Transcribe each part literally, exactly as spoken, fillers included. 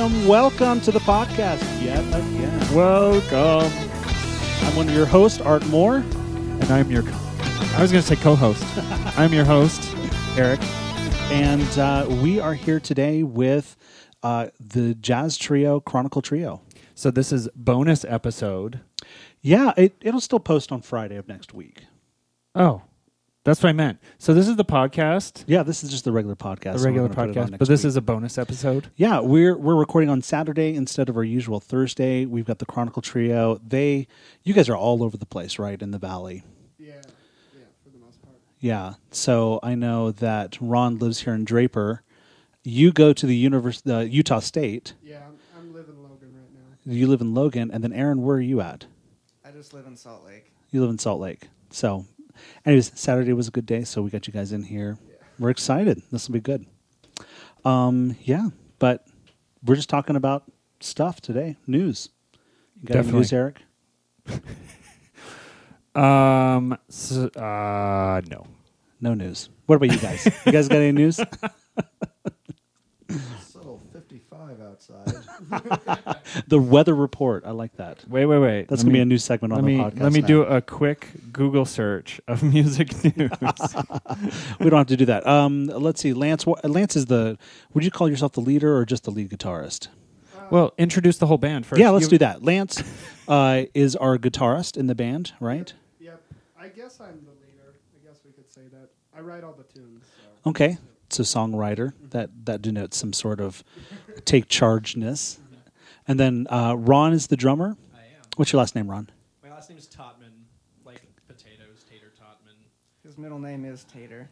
welcome, welcome to the podcast yet again. Welcome. I'm one of your hosts, Art Moore. And I'm your, I was going to say co-host. I'm your host, Eric. And uh, we are here today with uh, the Jazz Trio, Chronicle Trio. So this is bonus episode. Yeah, it, it'll still post on Friday of next week. Oh, that's what I meant. So this is the podcast. Yeah, this is just the regular podcast. The regular so podcast, but this week. is a bonus episode. Yeah, we're we're recording on Saturday instead of our usual Thursday. We've got the Chronicle Trio. They, you guys are all over the place, right, in the Valley. Yeah, yeah, for the most part. Yeah, so I know that Ron lives here in Draper. You go to the univers- the Utah State. Yeah, I'm, I'm living in Logan right now. You live in Logan, and then Aaron, where are you at? I just live in Salt Lake. You live in Salt Lake. So, anyways, Saturday was a good day, so we got you guys in here. Yeah. We're excited. This will be good. Um, yeah, but we're just talking about stuff today. News. You got any Definitely. news, Eric? Um. So, uh. No. No news. What about you guys? You guys got any news? So fifty-five outside. The weather report. I like that. Wait, wait, wait. That's Let going to be me- a new segment on Let the me podcast. let me now. do a quick Google search of music news. We don't have to do that. Um, let's see. Lance. wh- Lance is the. Would you call yourself the leader or just the lead guitarist? Well, introduce the whole band first. Yeah, let's You- do that. Lance uh, is our guitarist in the band, right? Yep, I guess I'm the leader. I guess we could say that. I write all the tunes. So. Okay, it's a songwriter. That that denotes some sort of take chargeness. And then uh, Ron is the drummer. I am. What's your last name, Ron? My last name is Totman, like potatoes, Tater Totman. His middle name is Tater.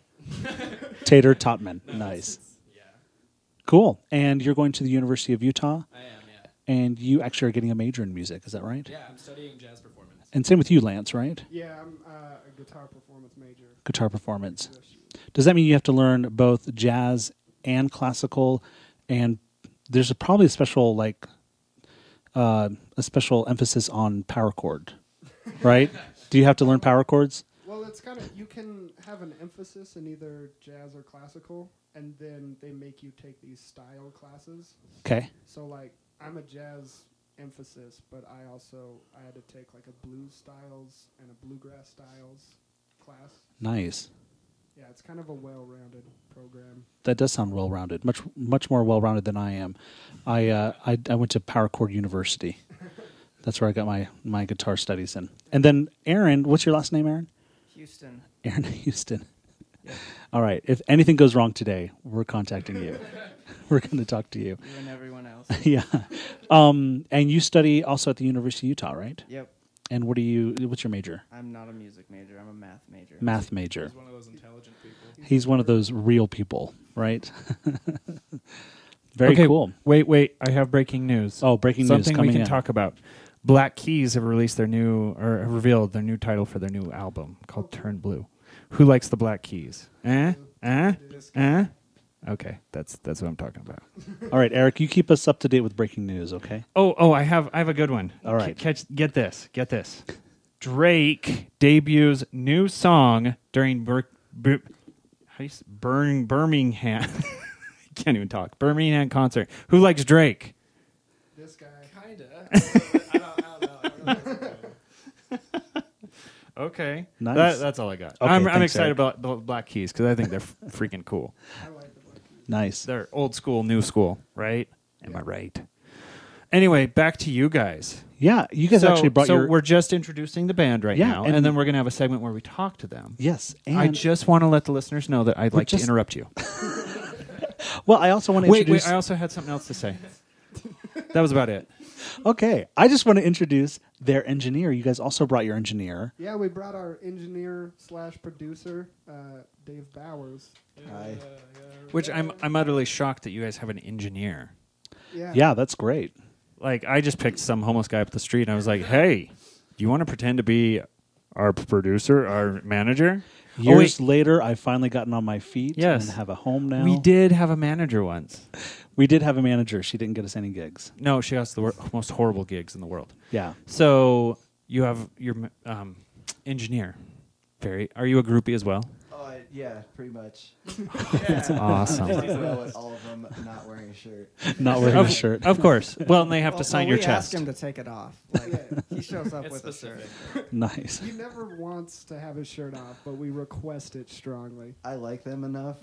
Tater Totman. Nice. Yeah, Cool. And you're going to the University of Utah, I am, yeah. and you actually are getting a major in music. Is that right? Yeah, I'm studying jazz performance. And same with you, Lance, right? Yeah, I'm uh, a guitar performance major. Guitar performance. Does that mean you have to learn both jazz and classical? And there's a, probably a special like uh, a special emphasis on power chord, right? Do you have to learn power chords? Well, it's kind of, you can have an emphasis in either jazz or classical, and then they make you take these style classes. Okay. So, like, I'm a jazz emphasis, but I also, I had to take, like, a blues styles and a bluegrass styles class. Nice. Yeah, it's kind of a well-rounded program. That does sound well-rounded. Much much more well-rounded than I am. I uh, I, I went to Power Chord University. That's where I got my, my guitar studies in. And then Aaron, what's your last name, Aaron? Houston. Aaron Houston. All right. If anything goes wrong today, we're contacting you. We're going to talk to you. You and everyone else. Yeah. Um, and you study also at the University of Utah, right? Yep. And what are you? What's your major? I'm not a music major. I'm a math major. Math major. He's one of those intelligent people. He's one of those real people, right? Very okay, cool. Wait, wait. I have breaking news. Oh, breaking news Something coming we can in. talk about. Black Keys have released their new, or have revealed their new title for their new album called Turn Blue. Who likes the Black Keys? Eh? Eh? Eh? Okay, that's that's what I'm talking about. All right, Eric, you keep us up to date with breaking news, okay? Oh, oh, I have I have a good one. All right. C- catch, get this, get this. Drake debuts new song during Bir- Bir- how do you s- Burn Birmingham. I can't even talk. Birmingham concert. Who likes Drake? This guy. Kinda. I don't, I don't know. I don't know. Okay, Nice. That, that's all I got. Okay, I'm, I'm thanks, excited Eric. about the Black Keys because I think they're f- freaking cool. I like the Black Keys. Nice. They're old school, new school, right? Am I right? Anyway, back to you guys. Yeah, you guys so, actually brought so your... we're just introducing the band right Yeah, now, and- and, then we're going to have a segment where we talk to them. Yes, and... I just want to let the listeners know that I'd We're like just- to interrupt you. Well, I also want to Wait, introduce... wait, I also had something else to say. That was about it. Okay, I just want to introduce their engineer. You guys also brought your engineer. Yeah, we brought our engineer slash producer, uh, Dave Bowers. Hi. Which I'm I'm utterly shocked that you guys have an engineer. Yeah. Yeah, that's great. Like, I just picked some homeless guy up the street, and I was like, hey, do you want to pretend to be our producer, our manager? Years oh, later, I've finally gotten on my feet Yes. and have a home now. We did have a manager once. We did have a manager. She didn't get us any gigs. No, she got us the wor- most horrible gigs in the world. Yeah. So you have your um, engineer. Very. Are you a groupie as well? Oh, I, Yeah, pretty much. That's awesome. Well, with all of them not wearing a shirt. Not wearing of, a shirt. Of course. Well, and they have Well, to sign well, your we chest. ask him to take it off. Like, he shows up It's with specific. a shirt. Nice. He never wants to have his shirt off, but we request it strongly. I like them enough.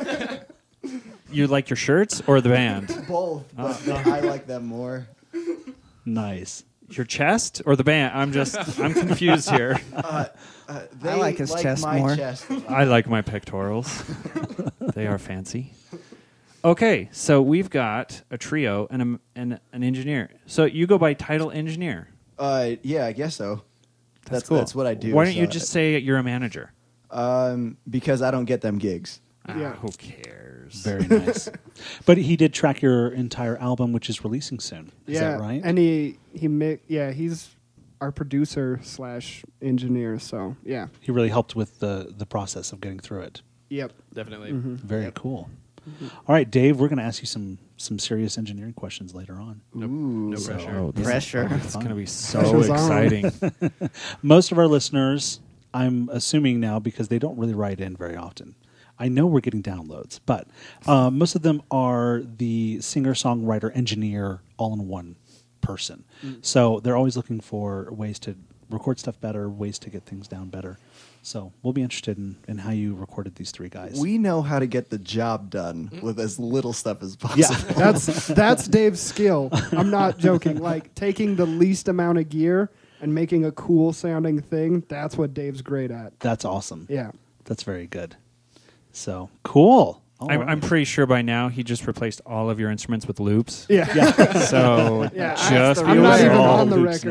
You like your shirts or the band? Both, but I like them more. Nice. Your chest or the band? I'm just, I'm confused here. Uh, uh, they like his chest my more. chest. I like my pectorals. They are fancy. Okay, so we've got a trio and, a, and an engineer. So you go by title engineer. Uh, yeah, I guess so. That's, That's cool. that's what I do. Why don't you so- just say you're a manager? Um, because I don't get them gigs. Ah, Yeah. who cares? Very nice. But he did track your entire album, which is releasing soon. Is yeah, that right? And he he mi- yeah he's our producer slash engineer. So yeah, He really helped with the, the process of getting through it. yep. Definitely. Mhm. Very cool. All right, Dave, we're going to ask you some some serious engineering questions later on. No, Ooh. no So- pressure. Oh, this Pressure. Is, it's going to be so Pressure's on. exciting. Most of our listeners, I'm assuming now, because they don't really write in very often. I know we're getting downloads, but uh, most of them are the singer, songwriter, engineer, all in one person. So they're always looking for ways to record stuff better, ways to get things down better. So we'll be interested in, in how you recorded these three guys. We know how to get the job done with as little stuff as possible. yeah, That's that's Dave's skill. I'm not joking. Like taking the least amount of gear and making a cool sounding thing. That's what Dave's great at. that's awesome. Yeah. That's very good. So cool. All I'm, right. I'm pretty sure by now he just replaced all of your instruments with loops. Yeah. So Yeah, I- just I'm be not aware. even all on the loops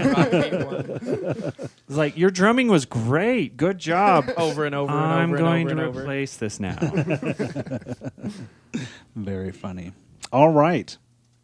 record. It's like, your drumming was great. Good job. Over and over and I'm over going and to over and over. replace this now. Very funny. All right.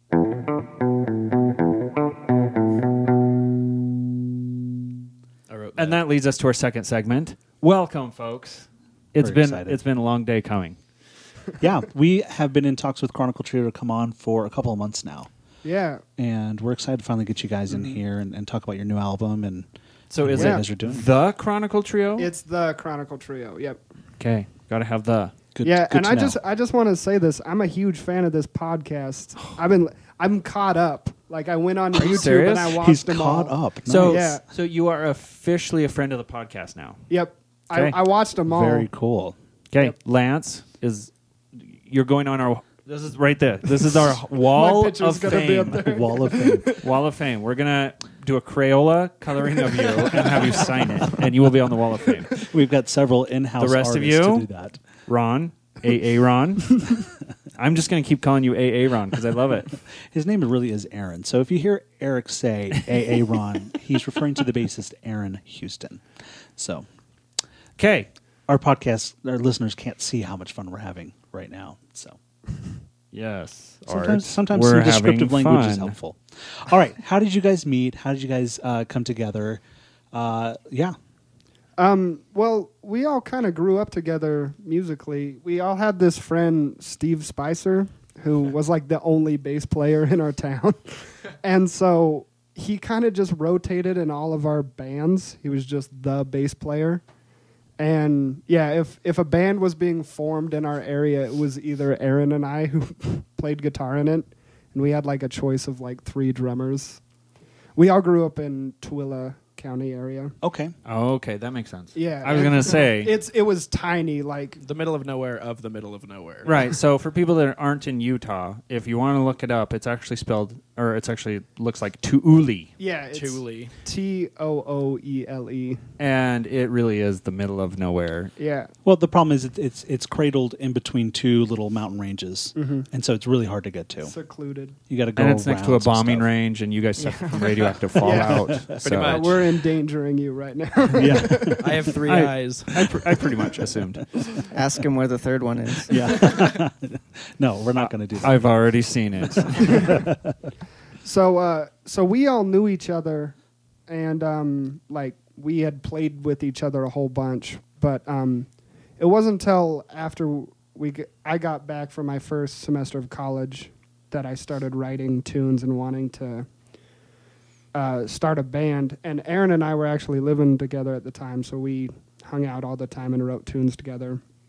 I wrote And that leads us to our second segment. Welcome, folks. It's Very been excited. it's been a long day coming. Yeah, we have been in talks with Chronicle Trio to come on for a couple of months now. Yeah. And we're excited to finally get you guys in here and, and talk about your new album and So and is what you Yeah. guys are doing. The Chronicle Trio? It's the Chronicle Trio. Yep. Okay, got to have the. Good, yeah, good and to I know. just I just want to say this. I'm a huge fan of this podcast. I've been I'm caught up. Like I went on Are you YouTube serious? and I watched He's them caught all. up. So Nice. Yeah. so you are officially a friend of the podcast now. Yep. Okay. I, I watched them all. Very cool. Okay, Yep. Lance is. You're going on our. This is right there. This is our wall picture's of gonna be up fame. there. Wall of Fame. Wall of Fame. We're gonna do a Crayola coloring of you and have you sign it, and you will be on the Wall of Fame. We've got several in-house The rest of artists you? to do that. Ron, A A Ron. I'm just gonna keep calling you A A Ron because I love it. His name really is Aaron. So if you hear Eric say A A Ron, he's referring to the bassist Aaron Houston. So Okay, our podcast, our listeners can't see how much fun we're having right now. So yes. sometimes, Art. sometimes We're some descriptive having language is fun. helpful. All right, how did you guys meet? How did you guys uh, come together? Uh, yeah, Um, well, we all kind of grew up together musically. We all had this friend, Steve Spicer, who was like the only bass player in our town. And so he kind of just rotated in all of our bands. He was just the bass player. And yeah, if, if a band was being formed in our area, it was either Aaron and I who played guitar in it. And we had like a choice of like three drummers. We all grew up in Tooele County area. okay. Oh, okay, that makes sense. Yeah. I was gonna say. It's it was tiny, like The middle of nowhere of the middle of nowhere. Right. So for people that aren't in Utah, if you want to look it up, it's actually spelled, or it's actually looks like Tuuli, yeah, it's Thule. T O O E L E. and it really is the middle of nowhere. Yeah. Well, the problem is it, it's it's cradled in between two little mountain ranges, Mhm. and so it's really hard to get to. Secluded. You got to go And it's next to a around some bombing stuff. range, and you guys suffer from radioactive fallout. so much. Uh, we're endangering you right now. Yeah, I have three I- eyes. I, pr- I pretty much assumed. Ask him where the third one is. yeah. No, we're not going to do that. I've already seen it. So uh so we all knew each other and um like we had played with each other a whole bunch, but um it wasn't until after we g- I got back from my first semester of college that I started writing tunes and wanting to uh, start a band. And Aaron and I were actually living together at the time, so we hung out all the time and wrote tunes together.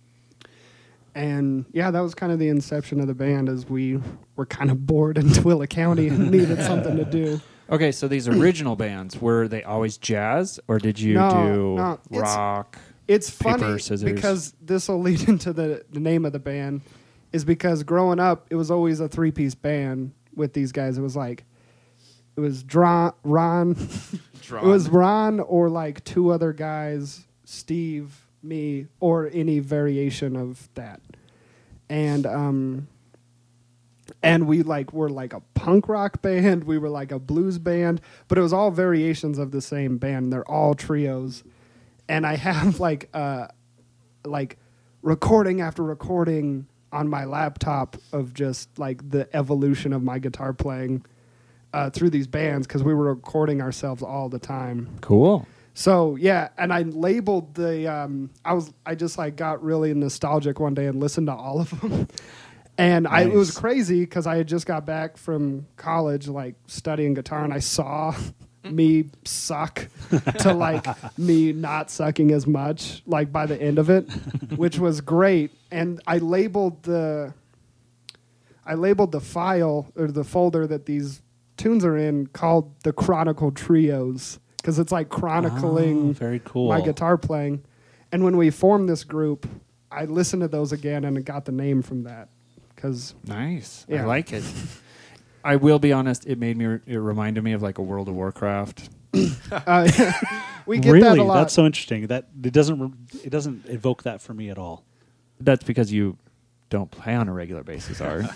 And yeah, that was kind of the inception of the band, as we were kind of bored in Twilla County and needed something to do. Okay, so these original bands, were they always jazz, or did you No, do no, it's- rock? It's Paper, funny scissors. because this will lead into the, the name of the band, is because growing up, it was always a three piece band with these guys. It was like, it was Dron, Ron, it was Ron or like two other guys, Steve, me, or any variation of that. And, um, and we like were like a punk rock band. We were like a blues band, but it was all variations of the same band. They're all trios. And I have like uh, like recording after recording on my laptop of just like the evolution of my guitar playing uh, through these bands, because we were recording ourselves all the time. Cool. So yeah, and I labeled the um, I was I just like got really nostalgic one day and listened to all of them. And I, it was Nice. crazy because I had just got back from college, like studying guitar, and I saw me suck to like me not sucking as much, like by the end of it, which was great. And I labeled the, I labeled the file or the folder that these tunes are in called the Chronicle Trios, because it's like chronicling Oh, very cool. my guitar playing. And when we formed this group, I listened to those again and got the name from that. Because Nice. Yeah. I like it. I will be honest, it made me, it reminded me of like a World of Warcraft. uh, we get really, that a lot. that's so interesting. That it doesn't it doesn't evoke that for me at all. That's because you don't play on a regular basis, Art.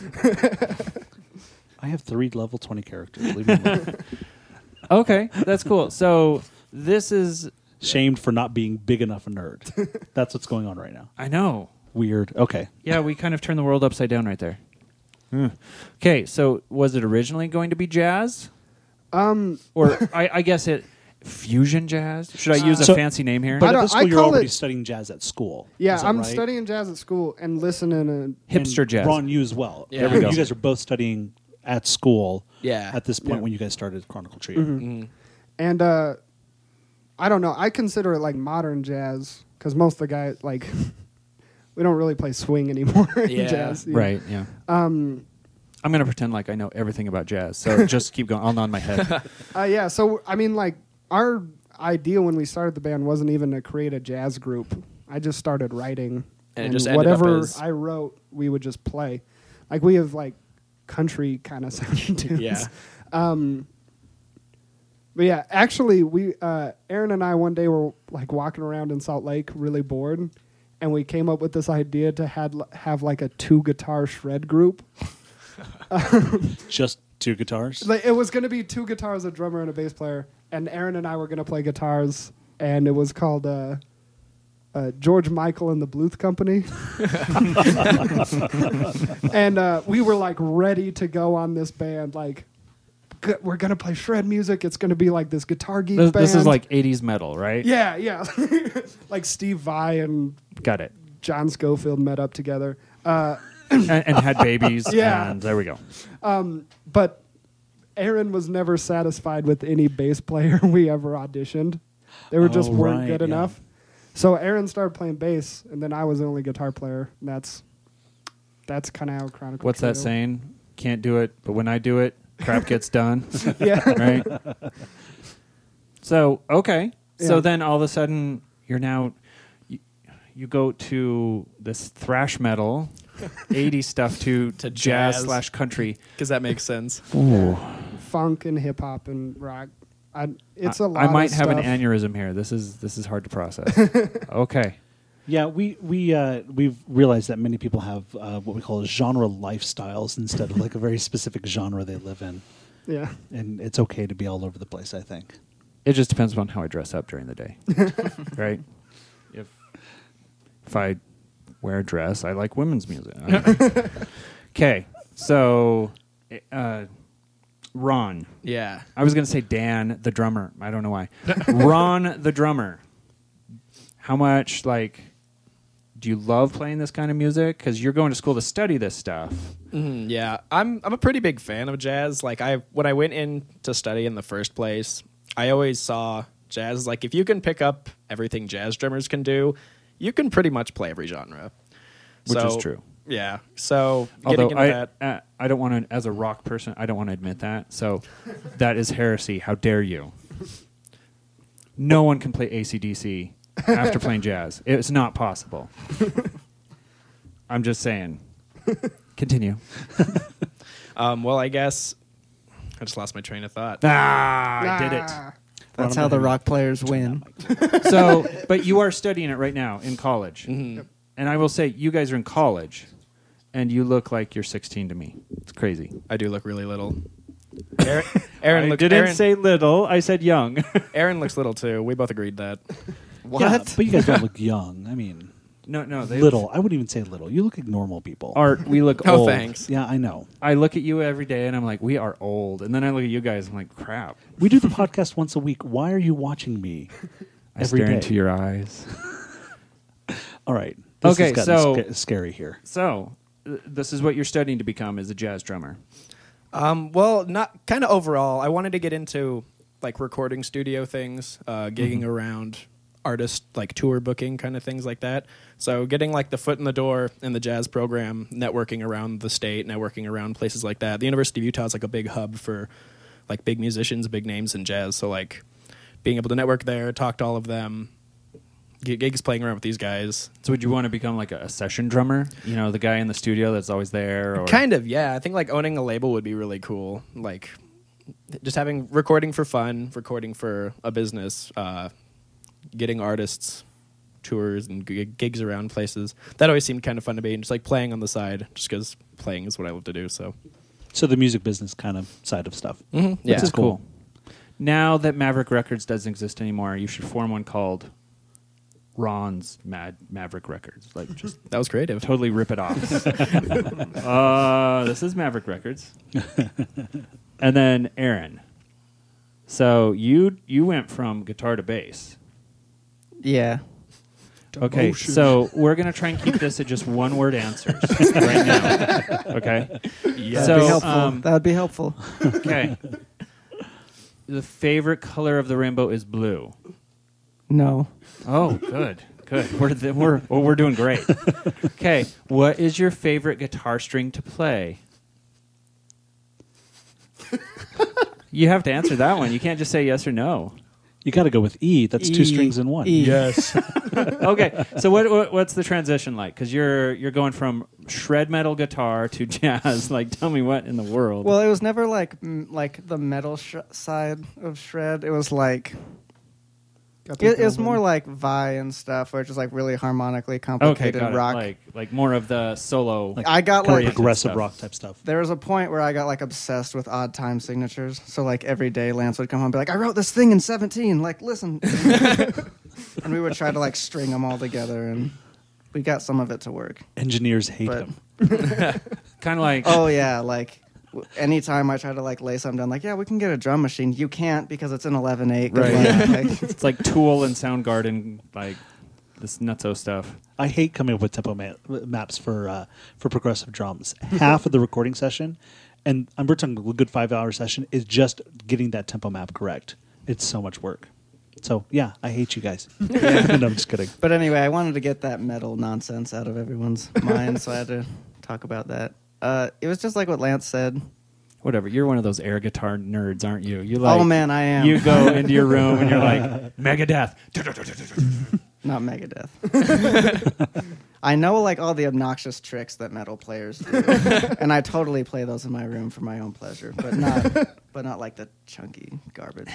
I have three level twenty characters. Leave me alone. Okay, that's cool. So this is, Shamed for not being big enough a nerd. That's what's going on right now. I know. Weird. Okay. Yeah, we kind of turned the world upside down right there. Hmm. Okay, so was it originally going to be jazz? um, Or I, I guess it fusion jazz? Should I use a So- fancy name here? But I at don't- this school, I you're call already it- studying jazz at school. yeah, Is that I'm right? studying jazz at school and listening and Hipster And jazz. Ron, you as well. Yeah. There we go. You guys are both studying at school Yeah. at this point Yeah. when you guys started Chronicle Trio. Mm. and uh, I don't know. I consider it like modern jazz because most of the guys like we don't really play swing anymore in Yeah. jazz. you know. Right, yeah. Um. I'm going to pretend like I know everything about jazz, so just keep going. I'll nod my head. Uh, yeah. So I mean, like our idea when we started the band wasn't even to create a jazz group. I just started writing, And it just ended up whatever as- I wrote, we would just play. Like we have like country kind of sounding tunes. Yeah. Um, but yeah, actually, we uh, Aaron and I one day were like walking around in Salt Lake, really bored, and we came up with this idea to had have like a two guitar shred group. Just two guitars. Like, it was going to be two guitars, a drummer, and a bass player, and Aaron and I were going to play guitars, and it was called uh, uh, George Michael and the Bluth Company. And uh, we were like ready to go on this band, like g- we're going to play shred music. It's going to be like this guitar geek This, band. this is like eighties metal, right? yeah, yeah, like Steve Vai and Got it. John Schofield met up together. Uh, And, and had babies, Yeah. and there we go. But Aaron was never satisfied with any bass player we ever auditioned. They were just Oh, weren't right, good yeah. enough. So Aaron started playing bass, and then I was the only guitar player. And that's that's kind of how Chronicle. What's that Trio- saying? Can't do it, but when I do it, crap gets done. Yeah. Right? So, okay. So Yeah. then all of a sudden, you're now, you, you go to this thrash metal, eighties stuff to, To jazz jazz. slash country. Because that makes sense. Funk and hip hop and rock. I, it's a I- lot. I might of have an stuff. aneurysm here. This is this is hard to process. Okay. Yeah, we we uh, we've realized that many people have uh, what we call genre lifestyles instead of like a very specific genre they live in, Yeah. and it's okay to be all over the place. I think. It just depends on how I dress up during the day. Right? If if I wear a dress, I like women's music. Okay. So uh, Ron. Yeah. I was going to say Dan, the drummer. I don't know why. Ron, the drummer. How much, like, do you love playing this kind of music? Because you're going to school to study this stuff. Mhm, yeah, I'm I'm a pretty big fan of jazz. Like I when I went in to study in the first place, I always saw jazz as like if you can pick up everything jazz drummers can do, you can pretty much play every genre. which So- is true. Yeah. So Although getting into I, that, uh, I don't want to, as a rock person, I don't want to admit that. So that is heresy. How dare you? No one can play A C D C after playing jazz. It's not possible. I'm just saying. Continue. um, well, I guess I just lost my train of thought. Ah, I did it. Ah. That's how the rock players win. So, but you are studying it right now in college. Mhm. And I will say, you guys are in college, and you look like you're sixteen to me. It's crazy. I do look really little. Aaron, Aaron I looks. didn't Aaron, say little. I said young. Aaron looks little too. We both agreed that. What? Yeah, but you guys don't look young. I mean, no, no. They little. I wouldn't even say little. You look like normal people. Art, we look Oh, old. thanks. Yeah, I know. I look at you every day, and I'm like, we are old. And then I look at you guys, I'm like, crap. We do the podcast once a week. Why are you watching me I every stare day? into your eyes. All right. This Okay, has gotten so- sca- scary here. So, th- this is what you're studying to become as a jazz drummer. Um, well, not kind of overall. I wanted to get into like recording studio things, uh, gigging around, artist like tour booking, kind of things like that. So getting like the foot in the door in the jazz program, networking around the state, networking around places like that. The University of Utah is like a big hub for like big musicians, big names in jazz. So like being able to network there, talk to all of them, get gigs playing around with these guys. So, would you want to become like a, a session drummer? You know, the guy in the studio that's always there? Or Kind of, yeah. I think like owning a label would be really cool. Like just having recording for fun, recording for a business, uh, getting artists tours and g- gigs around places. That always seemed kind of fun to me, and just like playing on the side, just because playing is what I love to do. So So the music business kind of side of stuff. mm-hmm. yeah, Which is cool. Now that Maverick Records doesn't exist anymore, you should form one called Ron's Mad Maverick Records. Like, just that was creative. totally rip it off. uh, this is Maverick Records. And then Aaron. So you you went from guitar to bass. Yeah. Okay, so we're gonna try and keep this at just one word answers right now. Okay. That'd So, be helpful. um, that would be helpful. Okay. The favorite color of the rainbow is blue. No. Oh, good, good. We're th- we're well, we're doing great. Okay, what is your favorite guitar string to play? You have to answer that one. You can't just say yes or no. You got to go with E. That's two E. strings in one. E. Yes. Okay, so what, what what's the transition like? Because you're you're going from shred metal guitar to jazz. Like, tell me what in the world. Well, it was never like m- like the metal sh- side of shred. It was like Got the it, it was Delvin. more like Vi and stuff, where it's just like really harmonically okay, complicated got it. rock. Like like more of the solo. Like I got More like progressive stuff. rock type stuff. there was a point where I got like obsessed with odd time signatures. So like every day Lance would come home and be like, I wrote this thing in seventeen. Like, listen. And we would try to like string them all together, and we got some of it to work. Engineers hate But- them. kind of like Oh yeah, like w- anytime I try to like lay something down, like yeah, we can get a drum machine. You can't because it's an eleven eight. Right. Like, it's like Tool and Soundgarden, like this nutso stuff. I hate coming up with tempo ma- maps for uh, for progressive drums. Half of the recording session, and I'm we're talking a good five hour session, is just getting that tempo map correct. It's so much work. So yeah, I hate you guys. no, I'm just kidding. But anyway, I wanted to get that metal nonsense out of everyone's mind, so I had to talk about that. Uh, it was just like what Lance said. Whatever. You're one of those air guitar nerds, aren't you? You like oh man, I am. you go into your room and you're like Megadeth. Not Megadeth. I know like all the obnoxious tricks that metal players do, and I totally play those in my room for my own pleasure, but not, but not like the chunky garbage.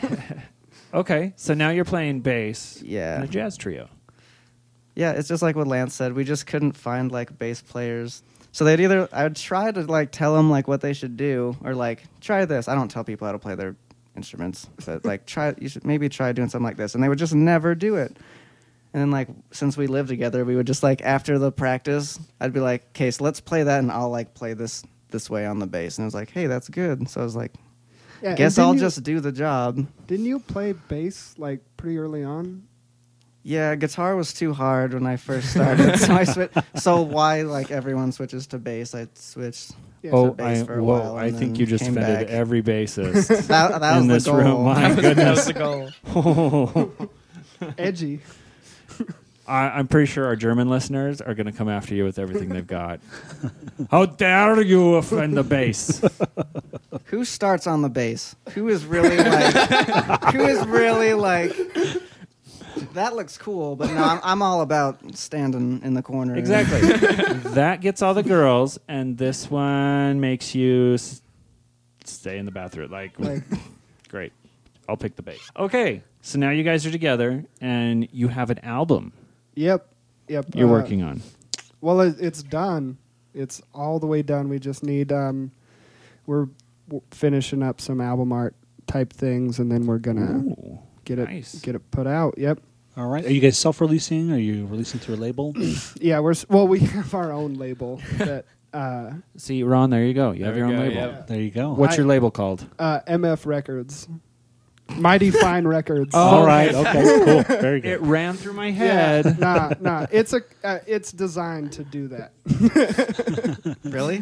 Okay, so now you're playing bass Yeah. in a jazz trio. Yeah, it's just like what Lance said. We just couldn't find like bass players. So they'd either I would try to like tell them like what they should do, or like try this. I don't tell people how to play their instruments, but like try you should maybe try doing something like this, and they would just never do it. And then like since we lived together, we would just like after the practice, I'd be like, "Okay, so let's play that, and I'll like play this this way on the bass." And it was like, "Hey, that's good." So I was like, Yeah, and "Guess didn't I'll you- just do the job." Didn't you play bass like pretty early on? Yeah, guitar was too hard when I first started, so I switched. So why like everyone switches to bass? I switched. Yeah, Oh, bass I, for a whoa, while I and think then you just came offended back. every bassist That, that was in the this goal. room. My that goodness. was the goal. Edgy. I, I'm pretty sure our German listeners are going to come after you with everything they've got. How dare you offend the bass? Who starts on the bass? Who is really like? Who is really like? That looks cool, but no, I'm, I'm all about standing in the corner. Exactly. That gets all the girls, and this one makes you s- stay in the bathroom. Like, Like- great. I'll pick the bass. Okay, so now you guys are together, and you have an album Yep. Yep. you're uh, working on. Well, it, it's done. It's all the way done. We just need. Um, we're w- finishing up some album art type things, and then we're gonna Ooh, get it nice. get it put out. Yep. All right. Are you guys self-releasing? Are you releasing through a label? Yeah. We're s- well. We have our own label that uh, See, Ron, there you go. You have There your we own go, label. yeah. There you go. What's I- your label called? uh, M F Records, Mighty Fine Records. Oh, All right. Okay. Cool. Very It good. ran through my Yeah, head. nah, nah. It's a. Uh, it's designed to do that. Really?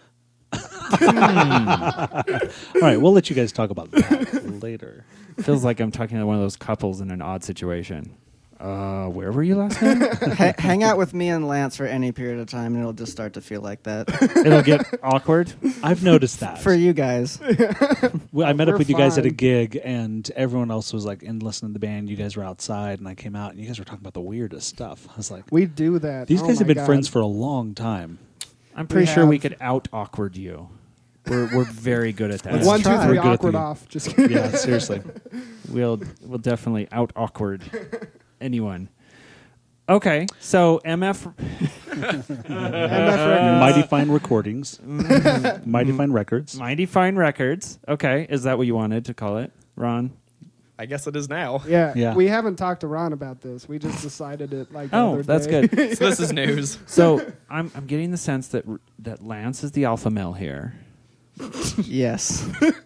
All right. We'll let you guys talk about that later. Feels like I'm talking to one of those couples in an odd situation. Uh, where were you last night? Ha- hang out with me and Lance for any period of time, and it'll just start to feel like that It'll get awkward. I've noticed that. for you guys. Well, I met up We're with you guys at a fine. gig, and everyone else was like in listening to the band. You guys were outside, and I came out, and you guys were talking about the weirdest stuff. I was like, We do that. these Oh guys have my been God. friends for a long time. I'm pretty We sure we have- could out awkward you. We're we're very good at that. Let's One, two, try. three, We're good at awkward the- off. Just kidding. Yeah, seriously. We'll we'll definitely out awkward anyone. Okay, so M F M F Records. Mighty Fine Recordings. Mighty Fine Records. Mighty Fine Records. Okay, is that what you wanted to call it, Ron? I guess it is now. Yeah, Yeah. we haven't talked to Ron about this. We just decided it like the Oh, other that's day. good. So this is news. So I'm I'm getting the sense that that Lance is the alpha male here. Yes.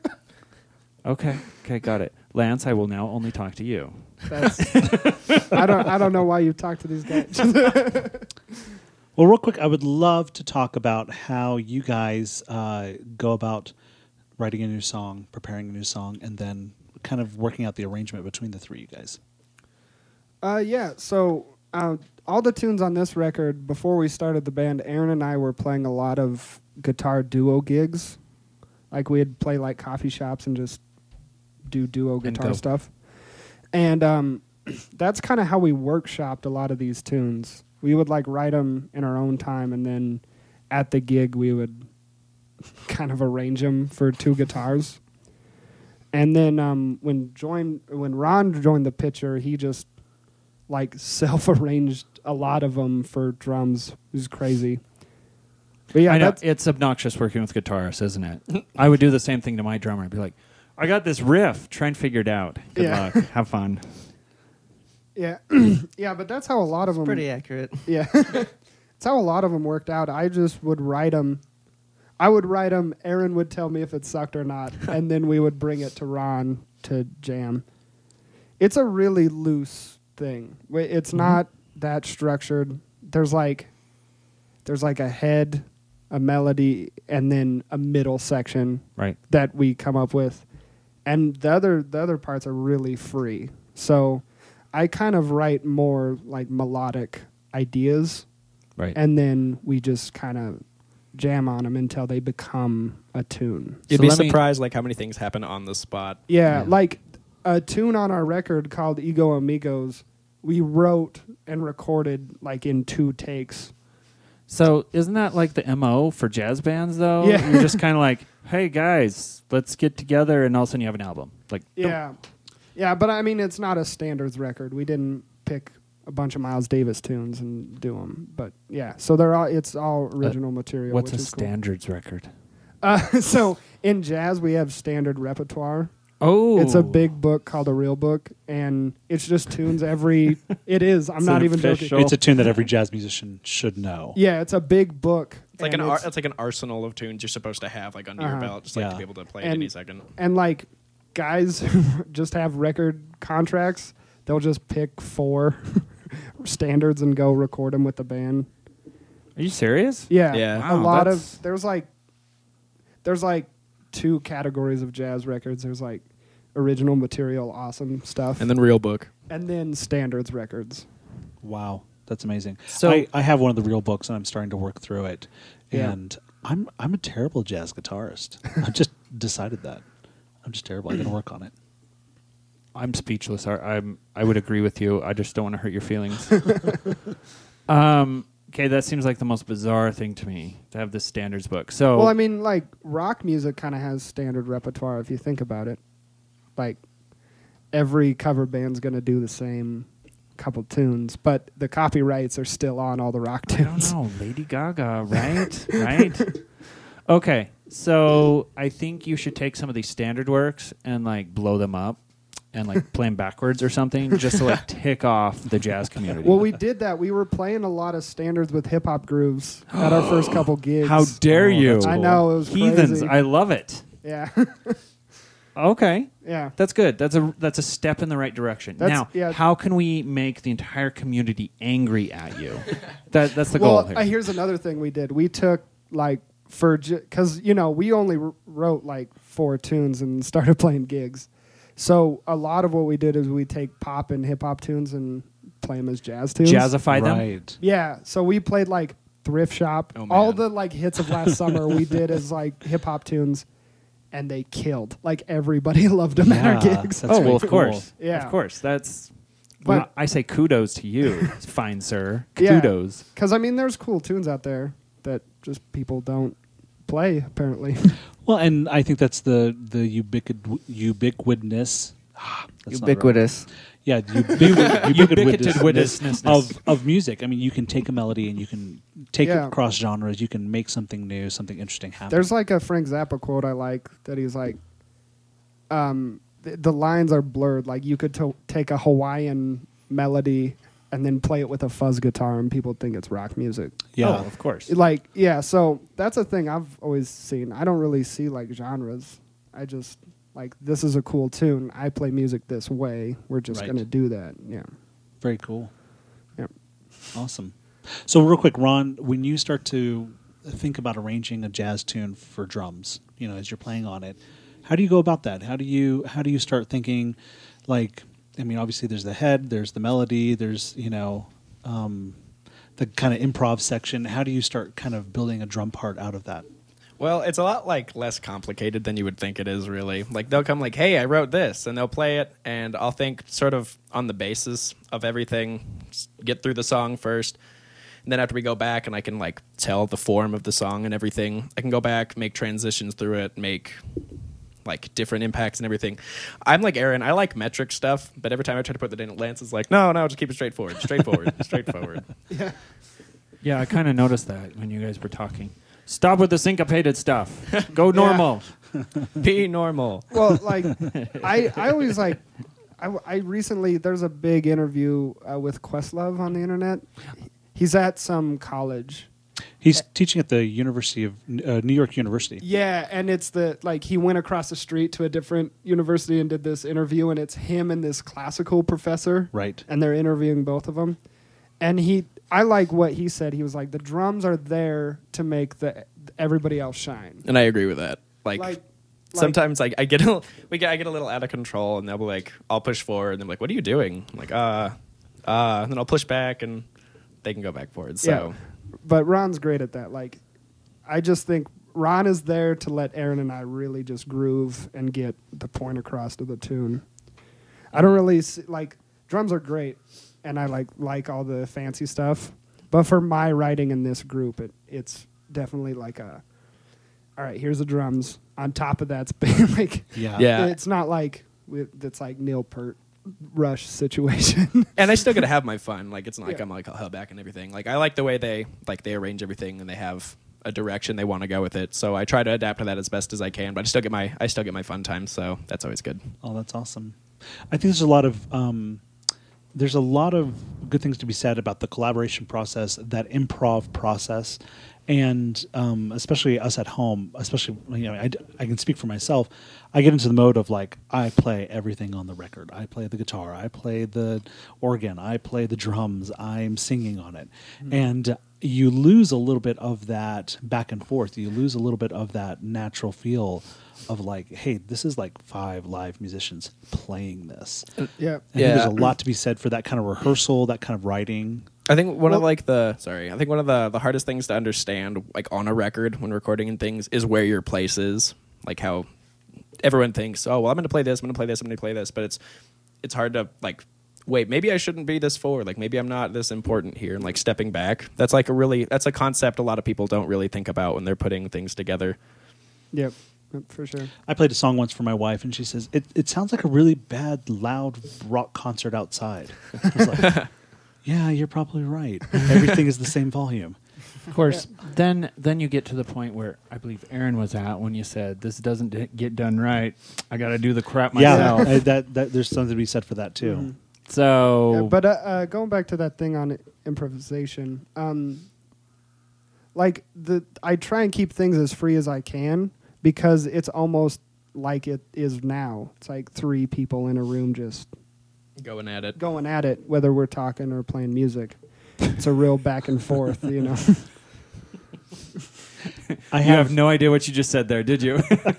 Okay, okay, got it. Lance, I will now only talk to you. That's, I don't. I don't know why you talk to these guys. Well, real quick, I would love to talk about how you guys uh, go about writing a new song, preparing a new song, and then kind of working out the arrangement between the three of you guys. Uh, yeah. So uh, all the tunes on this record, before we started the band, Aaron and I were playing a lot of guitar duo gigs. Like we'd play like coffee shops and just do duo And guitar go. stuff. And um, that's kind of how we workshopped a lot of these tunes. We would like write them in our own time, and then at the gig we would kind of arrange them for two guitars. And then um, when joined, when Ron joined the picture, he just like self-arranged a lot of them for drums. It was crazy. But yeah, I know that's, it's obnoxious working with guitarists, isn't it? I would do the same thing to my drummer. I'd be like, "I got this riff. Try and figure it out. Good Yeah. luck. Have fun." yeah, yeah. But that's how a lot of them. Pretty accurate. Yeah, it's how a lot of them worked out. I just would write them. I would write them. Aaron would tell me if it sucked or not, and then we would bring it to Ron to jam. It's a really loose thing. Wa- It's not that structured. There's like, there's like a head, a melody, and then a middle section Right. that we come up with, and the other the other parts are really free. So I kind of write more like melodic ideas, Right. and then we just kind of jam on them until they become a tune. You'd So be let me- surprised like how many things happen on the spot. Yeah, Yeah. like a tune on our record called Ego Amigos, we wrote and recorded like in two takes. So isn't that like the M O for jazz bands, though? Yeah. You're just kind of like, "Hey guys, let's get together," and all of a sudden you have an album. Like, Yeah. Yeah, but I mean, it's not a standards record. We didn't pick a bunch of Miles Davis tunes and do them. But yeah, so they're all, it's all original material. what's a which is cool. standards record? Uh, so in jazz, we have standard repertoire. Oh, It's a big book called a real book, and it's just tunes every. It is. I'm It's not an even official- joking. It's a tune that every jazz musician should know. Yeah, it's a big book. It's like and an ar- it's- it's like an arsenal of tunes you're supposed to have like under Uh-huh. your belt, just like Yeah. to be able to play And- it any second. and like guys who just have record contracts, they'll just pick four standards and go record them with the band. Are you serious? Yeah, Yeah. a Wow, lot that's- of there's like there's like two categories of jazz records. There's like original material, awesome stuff, And then real book. and then standards records. Wow, that's amazing. So- I, I have one of the real books, and I'm starting to work through it. Yeah. And I'm I'm a terrible jazz guitarist. I've just decided that. I'm just terrible. I got to work on it. I'm speechless. I, I'm. I would agree with you. I just don't want to hurt your feelings. um. Okay, that seems like the most bizarre thing to me to have this standards book. So, Well, I mean, like rock music kind of has standard repertoire if you think about it. Like every cover band's going to do the same couple tunes, but the copyrights are still on all the rock I tunes. don't know, Lady Gaga, right? right? Okay, so I think you should take some of these standard works and like blow them up and like play them backwards or something, just to like tick off the jazz community. Well, we did that. We were playing a lot of standards with hip hop grooves at our first couple gigs. How dare Oh, you? that's I cool. know it was Heathens! crazy. I love it. yeah, Okay. yeah. That's good. That's a that's a step in the right direction. That's- now, yeah. how can we make the entire community angry at you? that that's the well, goal here. uh, here's another thing we did. We took like for because you know we only r- wrote like four tunes and started playing gigs. So a lot of what we did is we take pop and hip hop tunes and play them as jazz tunes. Jazzify them. Right. Yeah. So we played like Thrift Shop. Oh, All man. the like hits of last summer we did as like hip hop tunes, and they killed. Like everybody loved them at our Yeah, gigs. that's oh very well, of cool. course. Yeah. Of course. That's. But- well, I say kudos to you, fine sir. Yeah. Kudos. Because I mean, there's cool tunes out there that just people don't play apparently. Well, and I think that's the the ubiquit- ubiquitous. Ah, that's not right. Ubiquitous. Yeah, ubiqu- ubiquitousness Ubiquitousness. of of music. I mean, you can take a melody and you can take Yeah. it across genres. You can make something new, something interesting happen. There's like a Frank Zappa quote I like that he's like, um, th- the lines are blurred. Like you could to- take a Hawaiian melody and then play it with a fuzz guitar, and people think it's rock music. yeah, Oh, of course. Like, yeah, so that's a thing I've always seen. I don't really see like genres. I just like this is a cool tune. I play music this way. We're just Right. gonna do that. Yeah. very cool. Yep. Awesome. So, real quick, Ron, when you start to think about arranging a jazz tune for drums, you know, as you're playing on it, how do you go about that? How do you how do you start thinking? Like, I mean, obviously, there's the head, there's the melody, there's you know, um, the kind of improv section. How do you start kind of building a drum part out of that? Well, it's a lot like less complicated than you would think it is. Really, like they'll come like, "Hey, I wrote this," and they'll play it, and I'll think sort of on the basis of everything, s- get through the song first, and then after we go back and I can like tell the form of the song and everything, I can go back, make transitions through it, make like different impacts and everything. I'm like Aaron, I like metric stuff, but every time I try to put that in, Lance is like, "No, no, just keep it straightforward, straightforward, straightforward." Yeah, I kind of noticed that when you guys were talking. Stop with the syncopated stuff. Go normal. Be normal. Well, like I, I always like. I, I recently there's a big interview uh, with Questlove on the internet. He's at some college. He's teaching at the University of uh, New York University. Yeah, and it's the like he went across the street to a different university and did this interview, and it's him and this classical professor, Right. and they're interviewing both of them. And he, I like what he said. He was like, the drums are there to make the everybody else shine. And I agree with that. Like, Like, sometimes like I get a, we get I get a little out of control, and they'll be like, I'll push forward, and they're like, "What are you doing?" I'm like, uh, uh, and then I'll push back, and they can go back forward. So Yeah. But Ron's great at that. Like, I just think Ron is there to let Aaron and I really just groove and get the point across to the tune. I don't really see, like drums are great, and I like like all the fancy stuff. But for my writing in this group, it it's definitely like a. All right, here's the drums. On top of that's like Yeah. Yeah. it's not like we- it's like Neil Peart Rush situation. and I still gotta have my fun. Like it's not like Yeah. I'm like held back and everything. Like I like the way they like they arrange everything, and they have a direction they want to go with it. So I try to adapt to that as best as I can. But I still get my I still get my fun time. So that's always good. Oh, that's awesome. I think there's a lot of um, there's a lot of good things to be said about the collaboration process, that improv process, and um, especially us at home. Especially, you know, I, I can speak for myself. I get into the mode of like I play everything on the record. I play the guitar. I play the organ. I play the drums. I'm singing on it, and you lose a little bit of that back and forth. You lose a little bit of that natural feel of like, hey, this is like five live musicians playing this. Yeah. I think Yeah. there's a lot to be said for that kind of rehearsal, that kind of writing. I think one of Well- like the sorry, I think one of the the hardest things to understand, like on a record when recording and things, is where your place is. Like how everyone thinks, oh well, I'm going to play this, I'm going to play this, I'm going to play this, but it's it's hard to like, wait, maybe I shouldn't be this forward. Like maybe I'm not this important here, and like stepping back. That's like a really that's a concept a lot of people don't really think about when they're putting things together. Yep. Yep, for sure. I played a song once for my wife, and she says, it, it sounds like a really bad, loud rock concert outside. I was like, yeah, you're probably right. Everything is the same volume. Of course, then then you get to the point where I believe Aaron was at when you said, this doesn't d- get done right. I got to do the crap Yeah, myself. uh, that, that there's something to be said for that, too. Mhm. So, Yeah, but uh, uh, going back to that thing on improvisation, um, like the I try and keep things as free as I can because it's almost like it is now. It's like three people in a room just Going at it. going at it, whether we're talking or playing music. It's a real back and forth, you know. I you have no idea what you just said there, did you?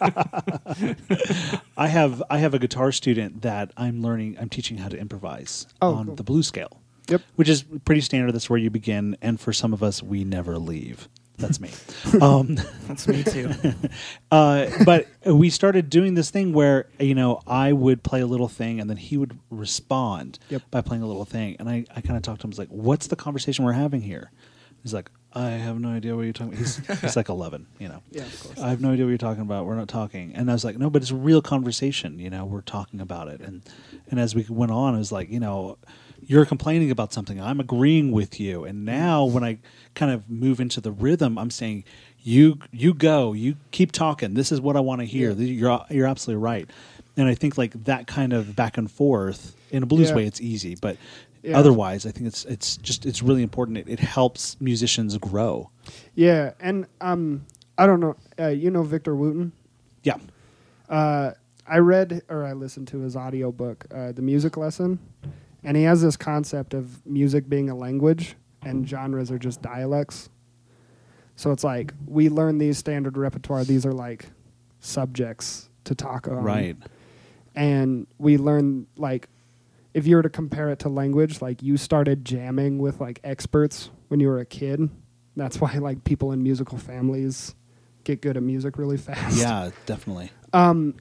I have I have a guitar student that I'm learning. I'm teaching how to improvise Oh, on cool. the blues scale. Yep. Which is pretty standard. That's where you begin, and for some of us, we never leave. That's me. um, That's me too. uh, but we started doing this thing where you know I would play a little thing, and then he would respond Yep. by playing a little thing, and I, I kind of talked to him. I was like, "What's the conversation we're having here?" He's like, "I have no idea what you're talking about." He's, he's like eleven, you know. Yeah, of course. I have no idea what you're talking about. We're not talking. And I was like, no, but it's a real conversation. You know, we're talking about it. And and as we went on, it was like, you know, you're complaining about something. I'm agreeing with you. And now when I kind of move into the rhythm, I'm saying, you you go. You keep talking. This is what I want to hear. Yeah. You're you're absolutely right. And I think like that kind of back and forth in a blues Yeah. way, it's easy. But Yeah. otherwise, I think it's it's just it's really important. It, it helps musicians grow. Yeah, and um, I don't know. Uh, you know Victor Wooten? Yeah. Uh, I read or I listened to his audiobook, uh, The Music Lesson, and he has this concept of music being a language and genres are just dialects. So it's like we learn these standard repertoire. These are like subjects to talk on. Right. And we learn like if you were to compare it to language, like you started jamming with like experts when you were a kid. That's why like people in musical families get good at music really fast. Yeah, definitely. Um,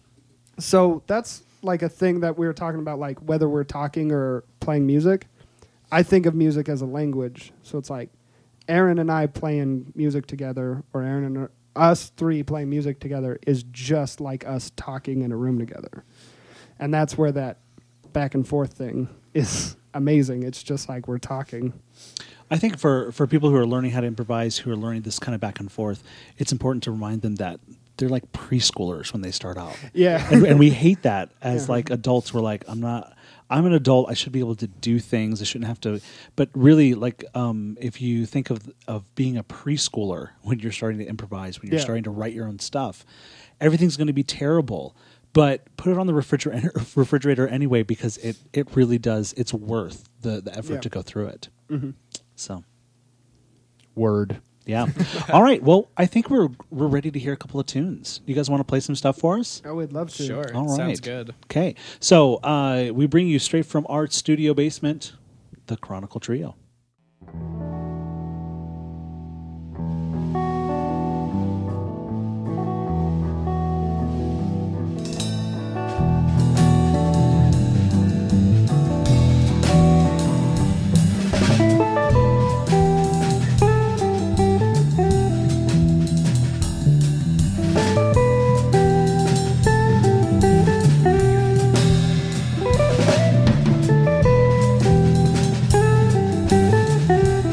so that's like a thing that we were talking about, like whether we're talking or playing music. I think of music as a language. So it's like Aaron and I playing music together, or Aaron and us three playing music together is just like us talking in a room together. And that's where that back and forth thing is amazing. It's just like we're talking. I think for, for people who are learning how to improvise, who are learning this kind of back and forth, it's important to remind them that they're like preschoolers when they start out. Yeah. and, and we hate that as Yeah. like adults. We're like, I'm not, I'm an adult. I should be able to do things. I shouldn't have to. But really, like, um, if you think of of being a preschooler when you're starting to improvise, when you're Yeah. starting to write your own stuff, everything's going to be terrible. But put it on the refrigerator, refrigerator anyway, because it, it really does. It's worth the, the effort Yeah. to go through it. Mm-hmm. So, word. yeah. All right. Well, I think we're we're ready to hear a couple of tunes. You guys want to play some stuff for us? I would love to. Sure. All right. Sounds good. Okay. So uh, we bring you straight from Art's studio basement, the Chronicle Trio. Thank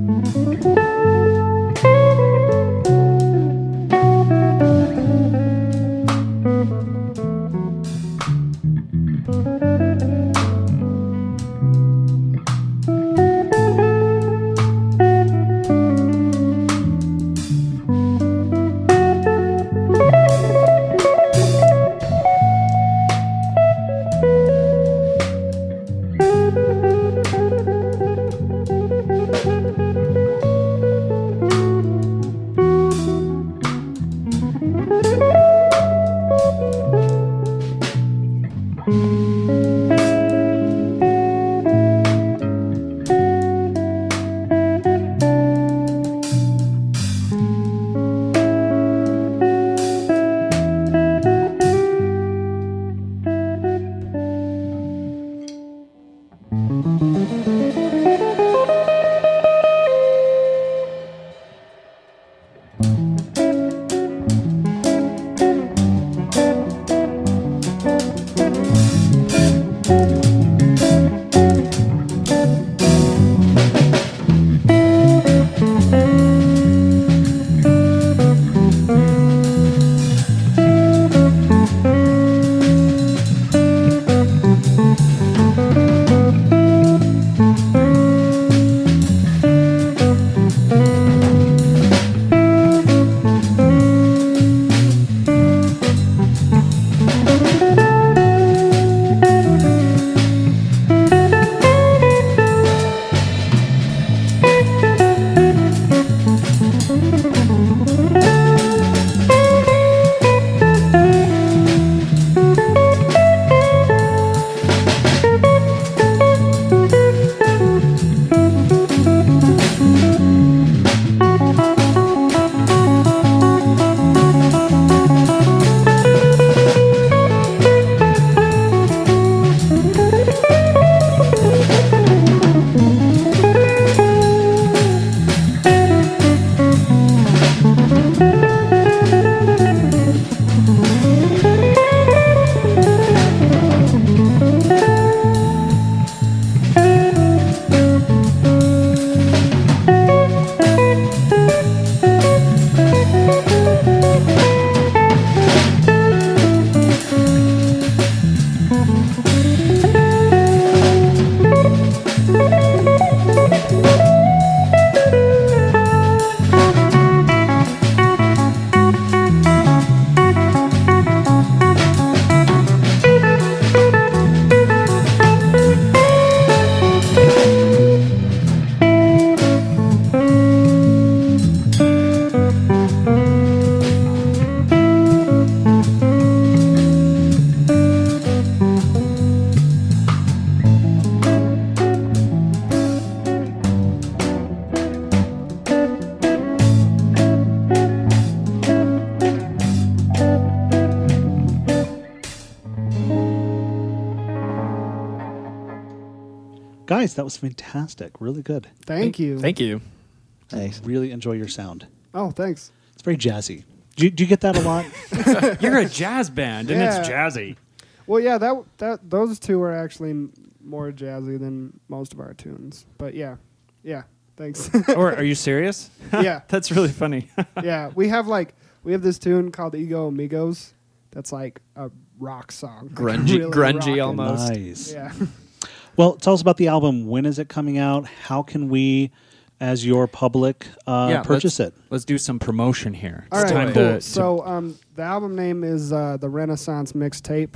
Guys, that was fantastic. Really good. Thank you. Thank you. Thanks. Really enjoy your sound. Oh, thanks. It's very jazzy. Do you, do you get that a lot? You're a jazz band, and it's Yeah. jazzy. Well, yeah, that that those two are actually m- more jazzy than most of our tunes. But yeah, yeah. Thanks. Or are you serious? Yeah. That's really funny. Yeah, we have like we have this tune called Ego Amigos. That's like a rock song, Like, Grungy, really grungy rockin'. almost. Nice. Yeah. Well, tell us about the album. When is it coming out? How can we, as your public, uh, Yeah, purchase it? Let's do some promotion here. All It's right, time cool. to, to- so um, the album name is uh, the Renaissance Mixtape.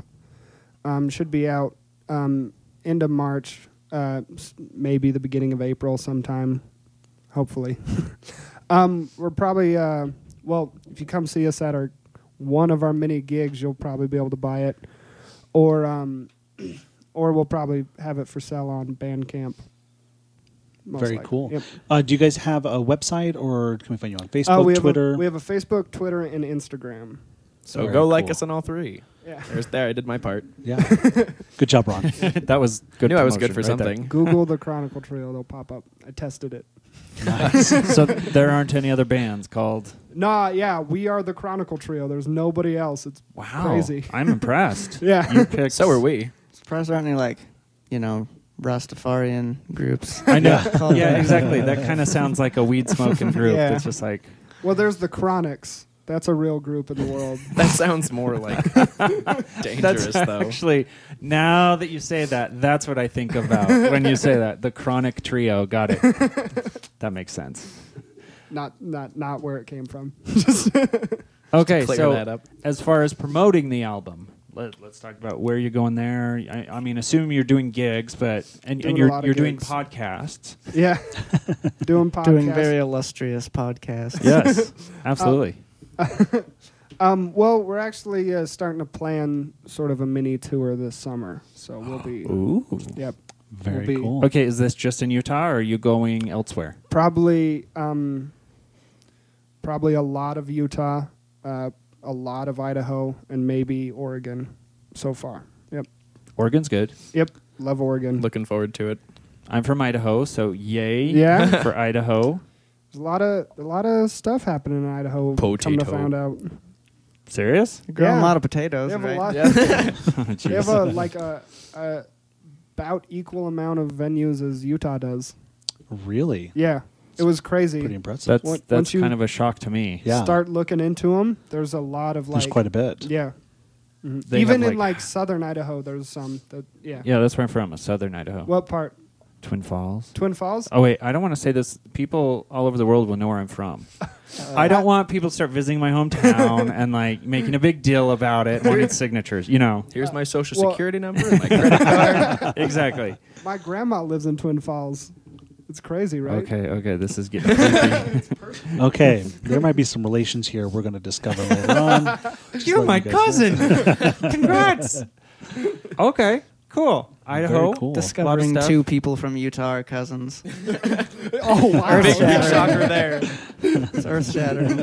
Um, should be out um, end of March, uh, s- maybe the beginning of April sometime, hopefully. um, we're probably uh, well, if you come see us at our one of our many gigs, you'll probably be able to buy it, or um, or we'll probably have it for sale on Bandcamp. most Very likely. cool. Yep. Uh, do you guys have a website, or can we find you on Facebook, Uh, we have Twitter? A, we have a Facebook, Twitter, and Instagram. So Very go like cool. us on all three. Yeah. There's there. I did my part. Yeah. Good job, Ron. that was good. Knew I was good promotion for right there. something. Google the Chronicle Trio; they'll pop up. I tested it. So there aren't any other bands called. Nah, yeah, we are the Chronicle Trio. There's nobody else. It's Wow, crazy. I'm impressed. Yeah. You picked. So are we. Surprised there aren't any like, you know, Rastafarian groups. I know. Called Yeah, that. exactly. That kind of sounds like a weed smoking group. Yeah. That's just like Well, there's the Chronics. That's a real group in the world. That sounds more like dangerous, that's though. actually now that you say that, that's what I think about when you say that. The Chronic Trio. Got it. That makes sense. Not not not where it came from. Okay, clear so that up. as far as promoting the album, let, let's talk about where you're going there. I, I mean, assume you're doing gigs, but and, Doing and a you're lot of you're doing gigs. podcasts. Yeah, doing podcasts. Doing very illustrious podcasts. Yes, absolutely. Um, well, we're actually uh, starting to plan sort of a mini tour this summer, so we'll be. Ooh. Yep. Very be- cool. Okay, is this just in Utah, or are you going elsewhere? Probably, um, probably a lot of Utah, uh, a lot of Idaho, and maybe Oregon so far. Yep. Oregon's good. Yep. Love Oregon. Looking forward to it. I'm from Idaho, so yay Yeah. for Idaho. There's a lot of a lot of stuff happening in Idaho. Come to Potato. find out, Serious? Growing Yeah. a lot of potatoes, they have right? a lot. Oh, They have jeez. a like a, a about equal amount of venues as Utah does. Really? Yeah, it was crazy. Pretty impressive. That's Once- that's once you- kind of a shock to me. Yeah. Start looking into them. There's a lot of like There's quite a bit. yeah. Mhm. They Even have, in like- like southern Idaho, there's some. That, yeah. Yeah, that's where I'm from, southern Idaho. What part? Twin Falls. Twin Falls. Oh wait, I don't want to say this. People all over the world will know where I'm from. I don't want people to start visiting my hometown and like making a big deal about it, wanting signatures. You know, Here's my social well- security number and my credit card. exactly. My grandma lives in Twin Falls. It's crazy, right? Okay, okay, this is getting creepy. Okay, there might be some relations here we're going to discover later on. Just You're letting my you guys know. cousin. Congrats. Okay, cool. Idaho. Very cool. Discovering stuff. two people from Utah are cousins. Oh wow! Big Big shocker there. It's earth shattering.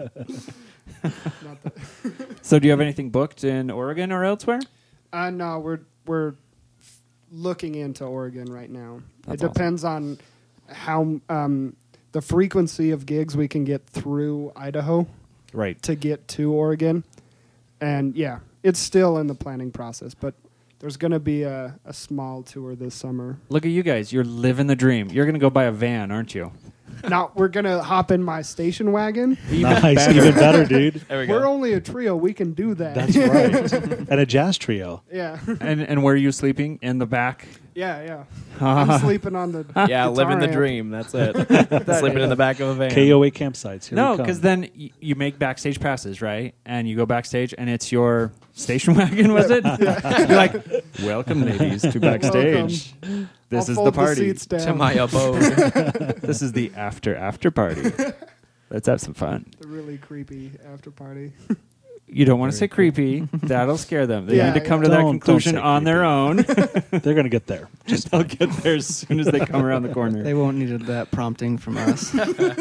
So, do you have anything booked in Oregon or elsewhere? Uh, no, we're we're looking into Oregon right now. That's it depends on how um, the frequency of gigs we can get through Idaho Right. to get to Oregon, and yeah, it's still in the planning process. But there's going to be a, a small tour this summer. Look at you guys. You're living the dream. You're going to go buy a van, aren't you? Now we're going to hop in my station wagon. Nice, even better, dude. There we We're go. only a trio. We can do that. That's right. And a jazz trio. yeah, And and where are you sleeping? In the back? yeah, yeah. I'm sleeping on the Yeah, guitar living the amp. dream. That's it. Sleeping in the back of a van. K O A campsites. Here No, we come. because then y- you make backstage passes, right? And you go backstage, and it's your station wagon, was it? You're like, welcome, ladies, to backstage. This I'll is fold the party. seats down. To my abode. This is the after after party. Let's have some fun. The really creepy after party. You don't want to Very say creepy. That'll scare them. They Yeah, need to come yeah. to that Don't- don't conclusion say on their own. They're going to get there. Just they'll get there as soon as they come around the corner. They won't need that prompting from us.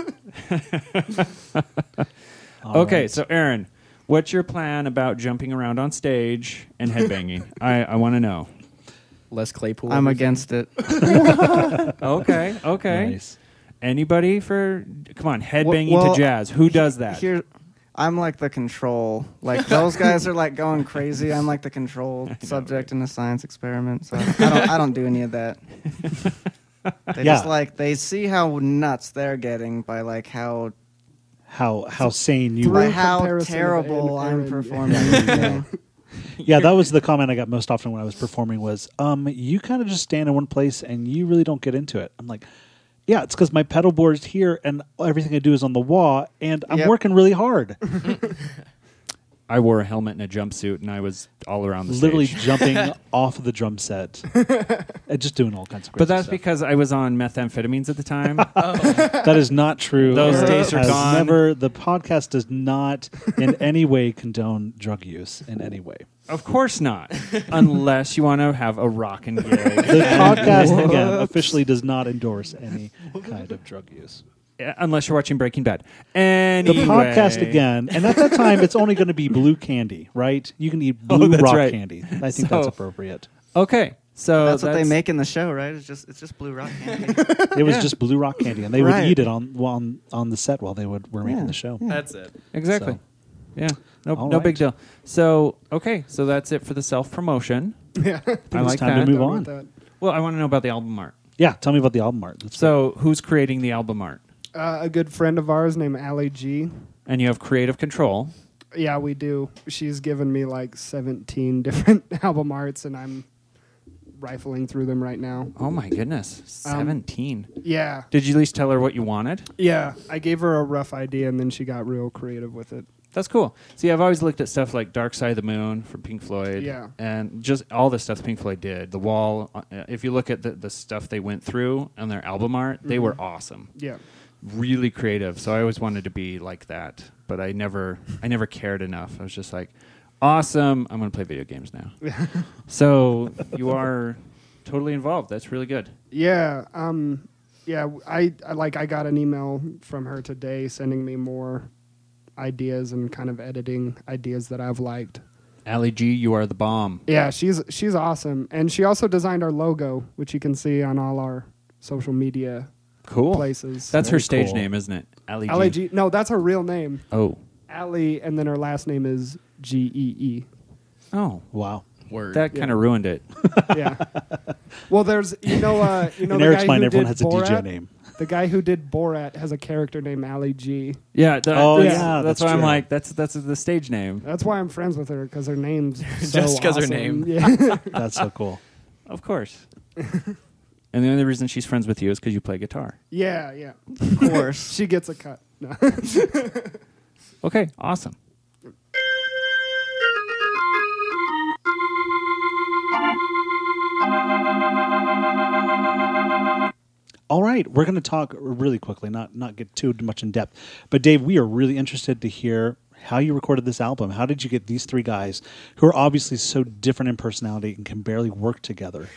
All Okay, right. so Aaron, what's your plan about jumping around on stage and headbanging? I, I want to know. Les Claypool. I'm against it. Okay, okay. Nice. Anybody for come on, headbanging Well, to jazz. Who does that? Here, I'm like the control. Like those guys are like going crazy. I'm like the control subject in a science experiment. So I don't. I don't do any of that. They Yeah. just like they see how nuts they're getting by like how How how sane you Through by were. how comparison of terrible Aaron- I'm Aaron, performing. yeah. Yeah, that was the comment I got most often when I was performing was, um, you kind of just stand in one place and you really don't get into it. I'm like, yeah, it's because my pedal board's here and everything I do is on the wah and I'm Yep. working really hard. I wore a helmet and a jumpsuit, and I was all around the Literally stage. jumping off of the drum set and just doing all kinds of crazy But that's stuff. because I was on methamphetamines at the time. That is not true. Those Eric days are has gone. Never, the podcast does not in any way condone drug use in any way. Of course not, unless you want to have a rockin' gig. The podcast, again, officially does not endorse any kind of drug use. Uh, unless you're watching Breaking Bad. The Anyway. podcast again, and at that time, it's only going to be blue candy, right? You can eat Oh, blue that's rock right. candy. I think So- that's appropriate. Okay, so That's what they make in the show, right? It's just it's just blue rock candy. It was Yeah. just blue rock candy, and they Right. would eat it on on on the set while they would were making Yeah. the show. That's it. Exactly. So- Yeah. No, All no big right. deal. So, okay, so that's it for the self promotion. Yeah. I it's like time that. to move Done on. with that. Well, I want to know about the album art. Yeah, tell me about the album art. That's So, who's creating the album art? Uh, a good friend of ours named Allie G. And you have creative control. Yeah, we do. She's given me like seventeen different album arts, and I'm rifling through them right now. Oh my goodness, seventeen. Yeah. Did you at least tell her what you wanted? Yeah. I gave her a rough idea, and then she got real creative with it. That's cool. See, I've always looked at stuff like Dark Side of the Moon from Pink Floyd. Yeah. And just all the stuff Pink Floyd did. The Wall, uh, if you look at the, the stuff they went through on their album art, they were awesome. Yeah. Really creative. So I always wanted to be like that. But I never I never cared enough. I was just like, awesome, I'm going to play video games now. So you are totally involved. That's really good. Yeah. Um, yeah. I, I like. I got an email from her today sending me more ideas and kind of editing ideas that I've liked. Allie G, you are the bomb. Yeah, she's she's awesome, and she also designed our logo, which you can see on all our social media Cool. places. That's her Very stage cool. name, isn't it? Allie G. Allie G. No, that's her real name. Oh. Allie, and then her last name is G E E. Oh. Wow. Word. That Yeah. kind of ruined it. Yeah. Well, there's you know uh, you know In the Eric's guy mind, who everyone did has a D J Borat? name. The guy who did Borat has a character named Allie G. Yeah. That, Oh, that's, yeah, That's, that's why I'm true. like, that's that's the stage name. That's why I'm friends with her because her name's so Just 'cause her awesome. name. Yeah. That's so cool. Of course. And the only reason she's friends with you is because you play guitar. yeah, yeah. Of course. She gets a cut. No. Okay. Awesome. All right, we're going to talk really quickly, not not get too much in depth. But Dave, we are really interested to hear how you recorded this album. How did you get these three guys, who are obviously so different in personality and can barely work together,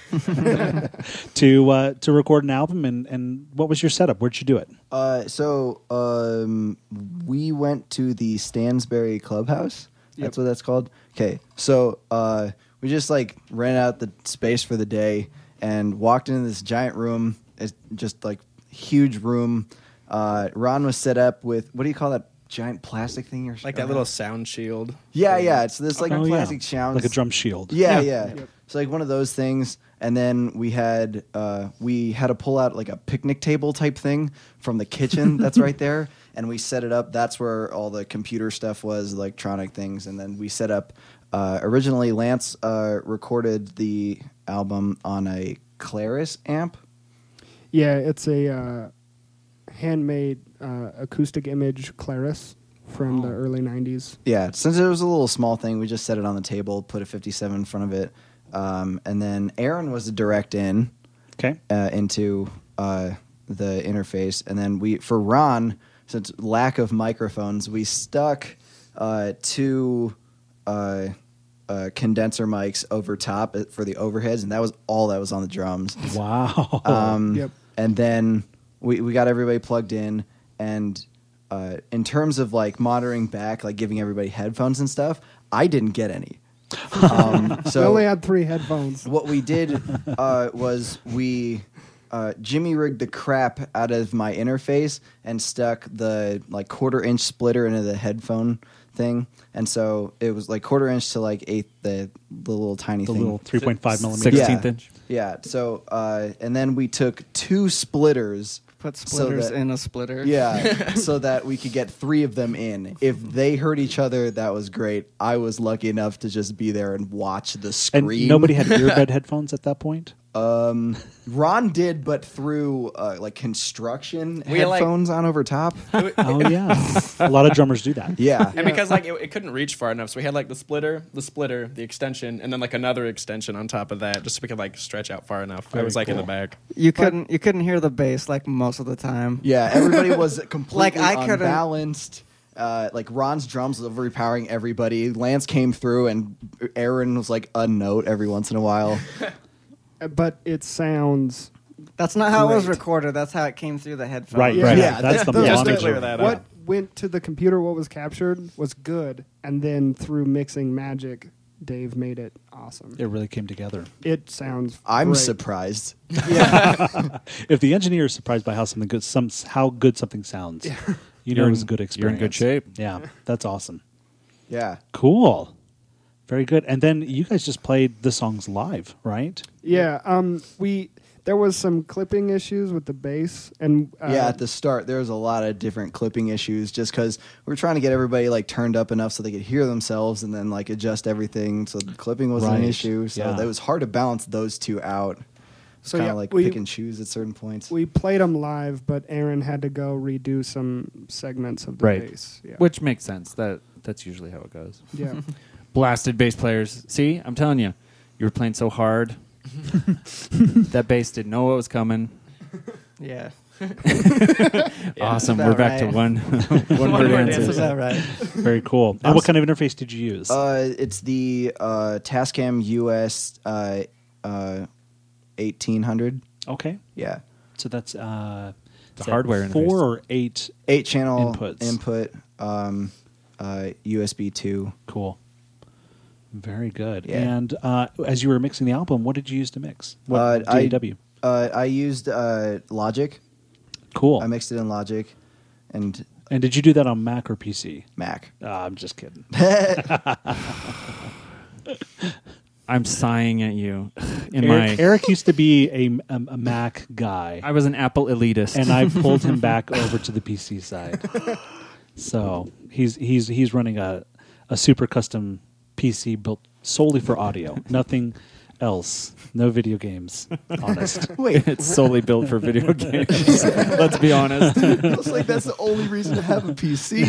to uh, to record an album? And, and what was your setup? Where'd you do it? Uh, so um, we went to the Stansbury Clubhouse. That's Yep. what that's called. Okay, so uh, we just like ran out the space for the day and walked into this giant room. It's just like huge room. Uh, Ron was set up with what do you call that giant plastic thing? You're like that little sound shield. Yeah, yeah. It's this like Oh, plastic yeah. sound, Like a drum shield. Yeah, Yeah. yeah. Yep. So like one of those things, and then we had uh, we had to pull out like a picnic table type thing from the kitchen that's right there, and we set it up. That's where all the computer stuff was, electronic things, and then we set up. Uh, originally, Lance uh, recorded the album on a Claris amp. Yeah, it's a uh, handmade uh, acoustic image Claris from the early nineties. Yeah, since it was a little small thing, we just set it on the table, put a fifty-seven in front of it, um, and then Aaron was the direct in. Okay. uh, into uh, the interface, and then we for Ron, since lack of microphones, we stuck uh, two uh, uh, condenser mics over top it- for the overheads, and that was all that was on the drums. Wow. Um, Yep. And then we we got everybody plugged in, and uh, in terms of like monitoring back, like giving everybody headphones and stuff, I didn't get any. Um, We so only had three headphones. what we did uh, was we uh, Jimmy rigged the crap out of my interface and stuck the like quarter inch splitter into the headphone thing, and so it was like quarter inch to like eighth the the little tiny the thing. little three point five millimeter. Sixteenth Yeah. inch. Yeah. So uh, and then we took two splitters. Put so splitters that- in a splitter. Yeah, so that we could get three of them in. If they heard each other, that was great. I was lucky enough to just be there and watch the And screen. nobody had earbud headphones at that point? Um, Ron did, but through uh, like construction We had, like- headphones on over top. Oh, yeah. A lot of drummers do that. Yeah, And because like it, it couldn't reach far enough, so we had like the splitter, the splitter, the extension, and then like another extension on top of that, just so we could like stretch out far enough. I was like in the back. You couldn't you couldn't hear the bass like most of the time. yeah. Everybody was completely Like, I couldn't- unbalanced. Uh, like Ron's drums was overpowering everybody. Lance came through, and Aaron was like a note every once in a while. But it sounds That's not how it was Great. recorded. That's how it came through the headphones. Right, Yeah. right. Yeah, That's the that- just to monitor. clear that what up. went to the computer, what was captured was good, and then through mixing magic, Dave made it awesome. It really came together. It sounds. I'm great. surprised. If the engineer is surprised by how something good, some how good something sounds, you know You're it was in- a good you're experience. in good shape. Yeah, that's awesome. Yeah. Cool. Very good. And then you guys just played the songs live, right? Yeah, um, we there was some clipping issues with the bass, and uh, yeah, at the start, there was a lot of different clipping issues just because we were trying to get everybody like turned up enough so they could hear themselves and then like adjust everything. So the clipping wasn't an Right. issue. So Yeah. it was hard to balance those two out. so kind yeah, of like we, pick and choose at certain points. we played them live, but Aaron had to go redo some segments of the Right. bass. Yeah, Which makes sense. That that's usually how it goes. yeah. Blasted bass players. See, I'm telling you, you were playing so hard. That bass didn't know what was coming. Yeah. Awesome. About We're back right. to one one word That's answers. about right. Very cool. And what kind of interface did you use? Uh, it's the uh, Tascam U S uh, uh, eighteen hundred. okay. Yeah. So that's uh, The is that hardware four interface. or eight. Eight channel Inputs. input, um, uh, U S B two. Cool. Very good. Yeah. And uh, as you were mixing the album, what did you use to mix? What Uh, D I- A W? Uh, I used uh, Logic. Cool. I mixed it in Logic and and did you do that on Mac or P C? Mac. Uh, I'm just kidding. I'm sighing at you. In Eric, my, Eric used to be a, a, a Mac guy, I was an Apple elitist. and I pulled him back over to the P C side. So he's he's he's running a a super custom P C built solely for audio, nothing else, no video games. Honest. Wait, It's solely built for video games. Let's be honest. it's like that's the only reason to have a P C.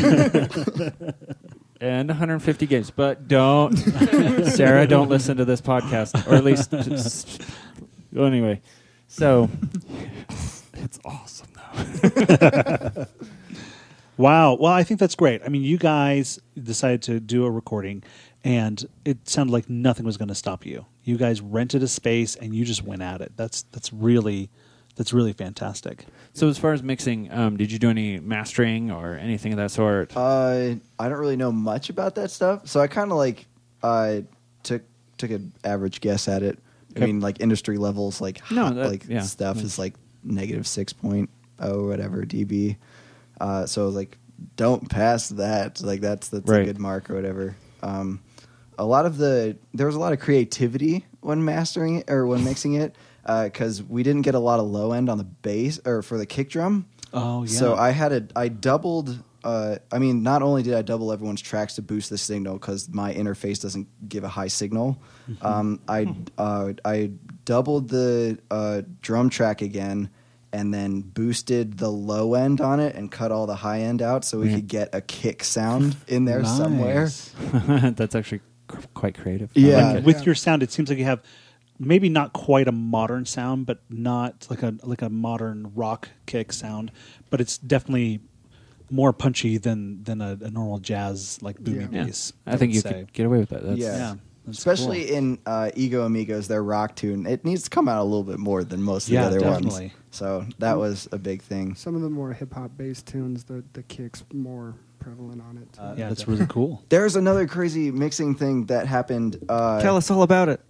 And one hundred fifty games, but don't, Sarah, don't listen to this podcast, or at least, just, well, anyway. So it's awesome though. Wow. Well, I think that's great. I mean, you guys decided to do a recording, and it sounded like nothing was going to stop you. You guys rented a space, and you just went at it. That's that's really that's really fantastic. So as far as mixing, um, did you do any mastering or anything of that sort? Uh, I don't really know much about that stuff, so I kind of like uh, took took an average guess at it. Okay. I mean, like industry levels, like No, hot, that- like yeah. stuff is like negative six point oh or whatever dB. Uh, so like, don't pass that. Like that's that's Right. a good mark or whatever. Um, a lot of the there was a lot of creativity when mastering it or when mixing it because we didn't get a lot of low end on the bass or for the kick drum. Oh yeah. So I had a I doubled. Uh, I mean, not only did I double everyone's tracks to boost the signal because my interface doesn't give a high signal. Mm-hmm. Um, I uh, I doubled the uh, drum track again, and then boosted the low end on it and cut all the high end out so we Yeah. could get a kick sound in there somewhere. Nice. That's actually cr- quite creative. I Yeah. like it. With Yeah. your sound, it seems like you have maybe not quite a modern sound, but not like a like a modern rock kick sound. But it's definitely more punchy than than a, a normal jazz like boomy Yeah. Yeah. bass. I think would you say. could get away with that. That's, Yeah. Yeah, that's Especially cool. in uh, Ego Amigos, their rock tune, it needs to come out a little bit more than most of Yeah, the other definitely. ones. So that was a big thing. Some of the more hip hop bass tunes, the the kicks more prevalent on it. Uh, yeah, that's really cool. There's another crazy mixing thing that happened. Uh, Tell us all about it.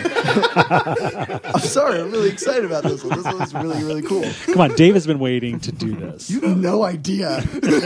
I'm sorry, I'm really excited about this one. This one's really, really cool. Come on, Dave has been waiting to do this. You have no idea.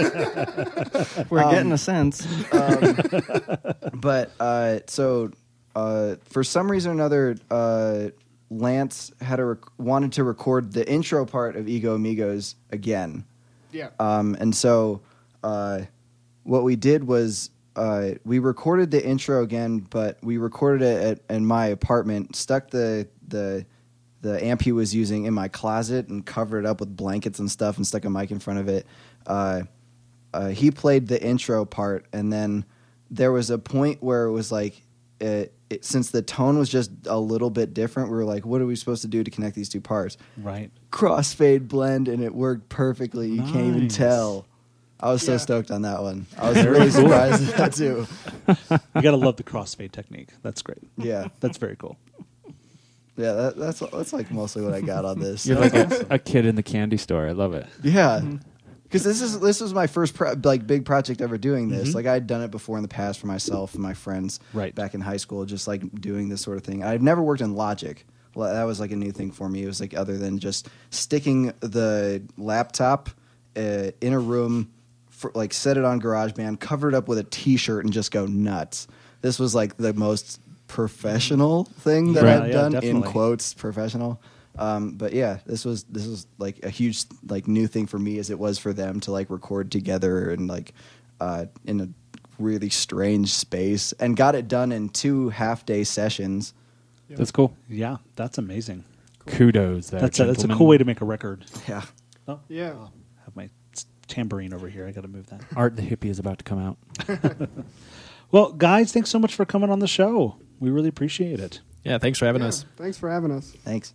We're um, getting a sense. Um, but uh, so uh, for some reason or another, uh, Lance had a rec- wanted to record the intro part of Ego Amigos again. Yeah. Um, and so uh, what we did was uh, we recorded the intro again, but we recorded it at, in my apartment, stuck the the the amp he was using in my closet and covered it up with blankets and stuff and stuck a mic in front of it. Uh, uh, he played the intro part, and then there was a point where it was like, it, it, since the tone was just a little bit different, we were like, what are we supposed to do to connect these two parts? Right. Crossfade blend, and it worked perfectly. You can't even Nice. tell. I was so Yeah. stoked on that one. I was really surprised at that too. You got to love the crossfade technique. That's great. Yeah, That's very cool. yeah. That, that's that's like mostly what I got on this. You're like a, a kid in the candy store. I love it. Yeah, because this is this was my first pro- like big project ever doing this. Mhm. Like I had done it before in the past for myself and my friends, Right. back in high school, just like doing this sort of thing. I've never worked in Logic. Well, that was like a new thing for me. It was like other than just sticking the laptop uh, in a room, for, like set it on GarageBand, cover it up with a T-shirt, and just go nuts. this was like the most professional thing that Right, I've yeah, done in definitely. quotes professional. Um, but yeah, this was this was like a huge like new thing for me as it was for them to like record together and like uh, in a really strange space and got it done in two half day sessions. That's cool. Yeah, that's amazing. Kudos there. That's a, that's a gentlemen. cool way to make a record. Yeah. Oh, Yeah. I have my tambourine over here. I got to move that. Art the Hippie is about to come out. Well, guys, thanks so much for coming on the show. We really appreciate it. Yeah, thanks for having Yeah, us. Thanks for having us. Thanks.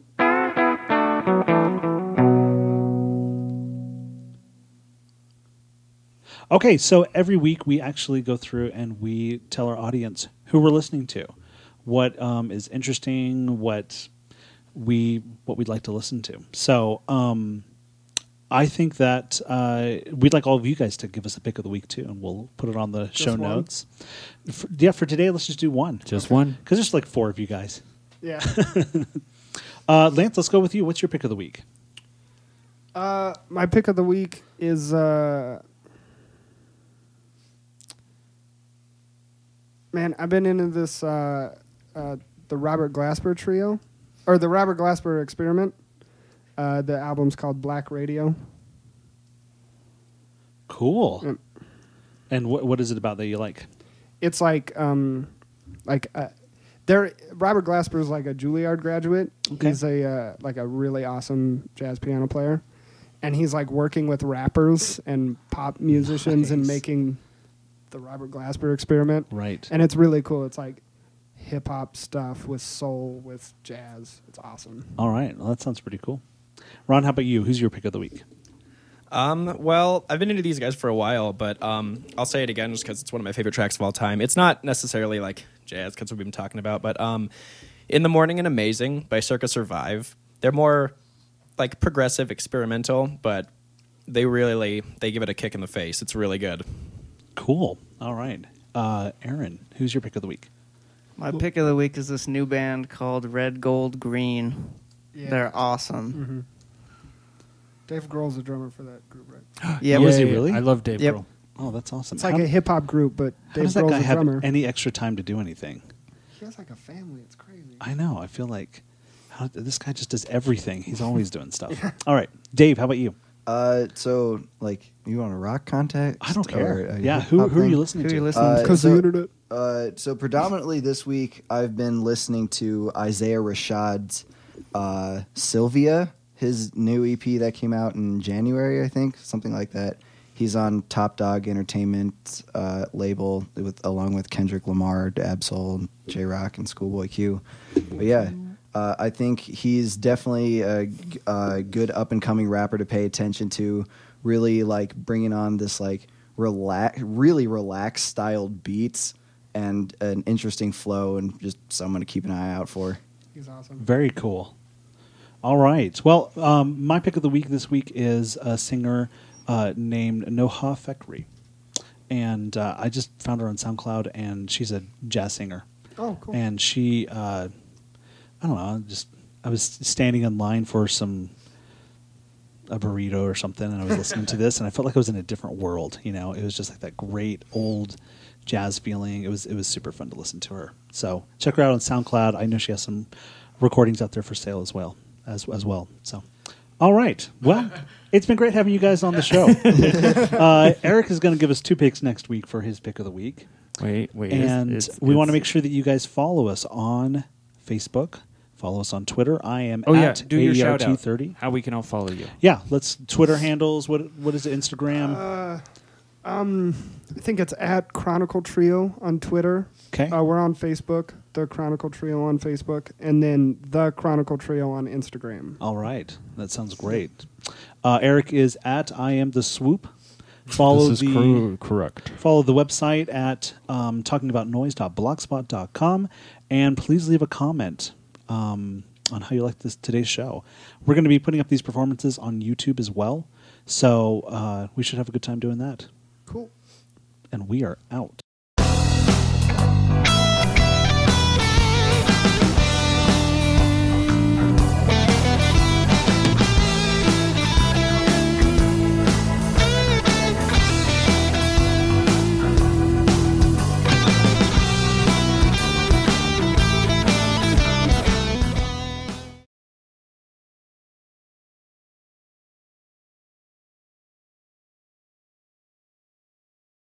Okay, so every week we actually go through and we tell our audience who we're listening to, what um, is interesting, what we what we'd like to listen to. So um, I think that uh, we'd like all of you guys to give us a pick of the week too, and we'll put it on the show one? notes. For, yeah, for today, let's just do one Just one. because there's like four of you guys. Yeah. Uh, Lance, let's go with you. What's your pick of the week? uh, my pick of the week is. Uh, Man, I've been into this uh, uh, the Robert Glasper trio, or the Robert Glasper Experiment. Uh, the album's called Black Radio. Cool. Mm. And what what is it about that you like? It's like um, like uh, there. Robert Glasper is like a Juilliard graduate. Okay. He's a uh, like a really awesome jazz piano player, and he's like working with rappers and pop musicians and Nice. making the Robert Glasper Experiment. Right. And it's really cool. It's like hip hop stuff with soul with jazz. It's awesome. All right. Well, that sounds pretty cool. Ron, how about you? Who's your pick of the week? Um, well, I've been into these guys for a while, but um, I'll say it again just because it's one of my favorite tracks of all time. It's not necessarily like jazz, because we've been talking about, but um, In the Morning and Amazing by Circa Survive. They're more like progressive, experimental, but they really they give it a kick in the face. It's really good. Cool. All right. Uh, Aaron, who's your pick of the week? My pick of the week is this new band called Red Gold Green. Yeah. They're awesome. Mm-hmm. Dave Grohl's the drummer for that group, right? Yeah, Was we- he really? I love Dave Yep. Grohl. Oh, that's awesome. It's like how, a hip hop group, but how Dave does that Grohl's guy the have drummer. any extra time to do anything? He has like a family. It's crazy. I know. I feel like how, this guy just does everything. He's always doing stuff. All right. Dave, how about you? Uh, so like you want a rock context? I don't care. Or a yeah. hip Who, hop who are thing? you listening Who to? are you listening Uh, to? Because so- the internet. Uh, so predominantly this week, I've been listening to Isaiah Rashad's uh, Sylvia, his new E P that came out in January, I think, something like that. He's on Top Dog Entertainment uh, label with along with Kendrick Lamar, Absol, J Rock, and Schoolboy Q. But yeah, uh, I think he's definitely a, g- a good up and coming rapper to pay attention to. Really like bringing on this like relax, really relaxed styled beats and an interesting flow, and just someone to keep an eye out for. He's awesome. Very cool. All right. Well, um, my pick of the week this week is a singer uh, named Noha Fekri. And uh, I just found her on SoundCloud, and she's a jazz singer. Oh, cool. And she, uh, I don't know, just I was standing in line for some a burrito or something, and I was listening to this, and I felt like I was in a different world. You know, it was just like that great old jazz feeling. It was it was super fun to listen to her. So check her out on SoundCloud. I know she has some recordings out there for sale as well as as well. So, all right, well, it's been great having you guys on the show. uh, Eric is going to give us two picks next week for his pick of the week. Wait, wait. it's- And it's- we want to it's- make sure that you guys follow us on Facebook, follow us on Twitter. I am Oh yeah, at do your A E R shout T out. thirty. How we can all follow you. Yeah, let's Twitter handles. What what is it? Instagram. Uh, um, I think it's at Chronicle Trio on Twitter. Okay. Uh, we're on Facebook, the Chronicle Trio on Facebook, and then the Chronicle Trio on Instagram. All right, that sounds great. Uh, Eric is at I am the swoop. Follow this is the cor- correct. follow the website at um, talkingaboutnoise dot blogspot dot com, and please leave a comment um, on how you like this today's show. We're going to be putting up these performances on YouTube as well, so uh, we should have a good time doing that. Cool. And we are out.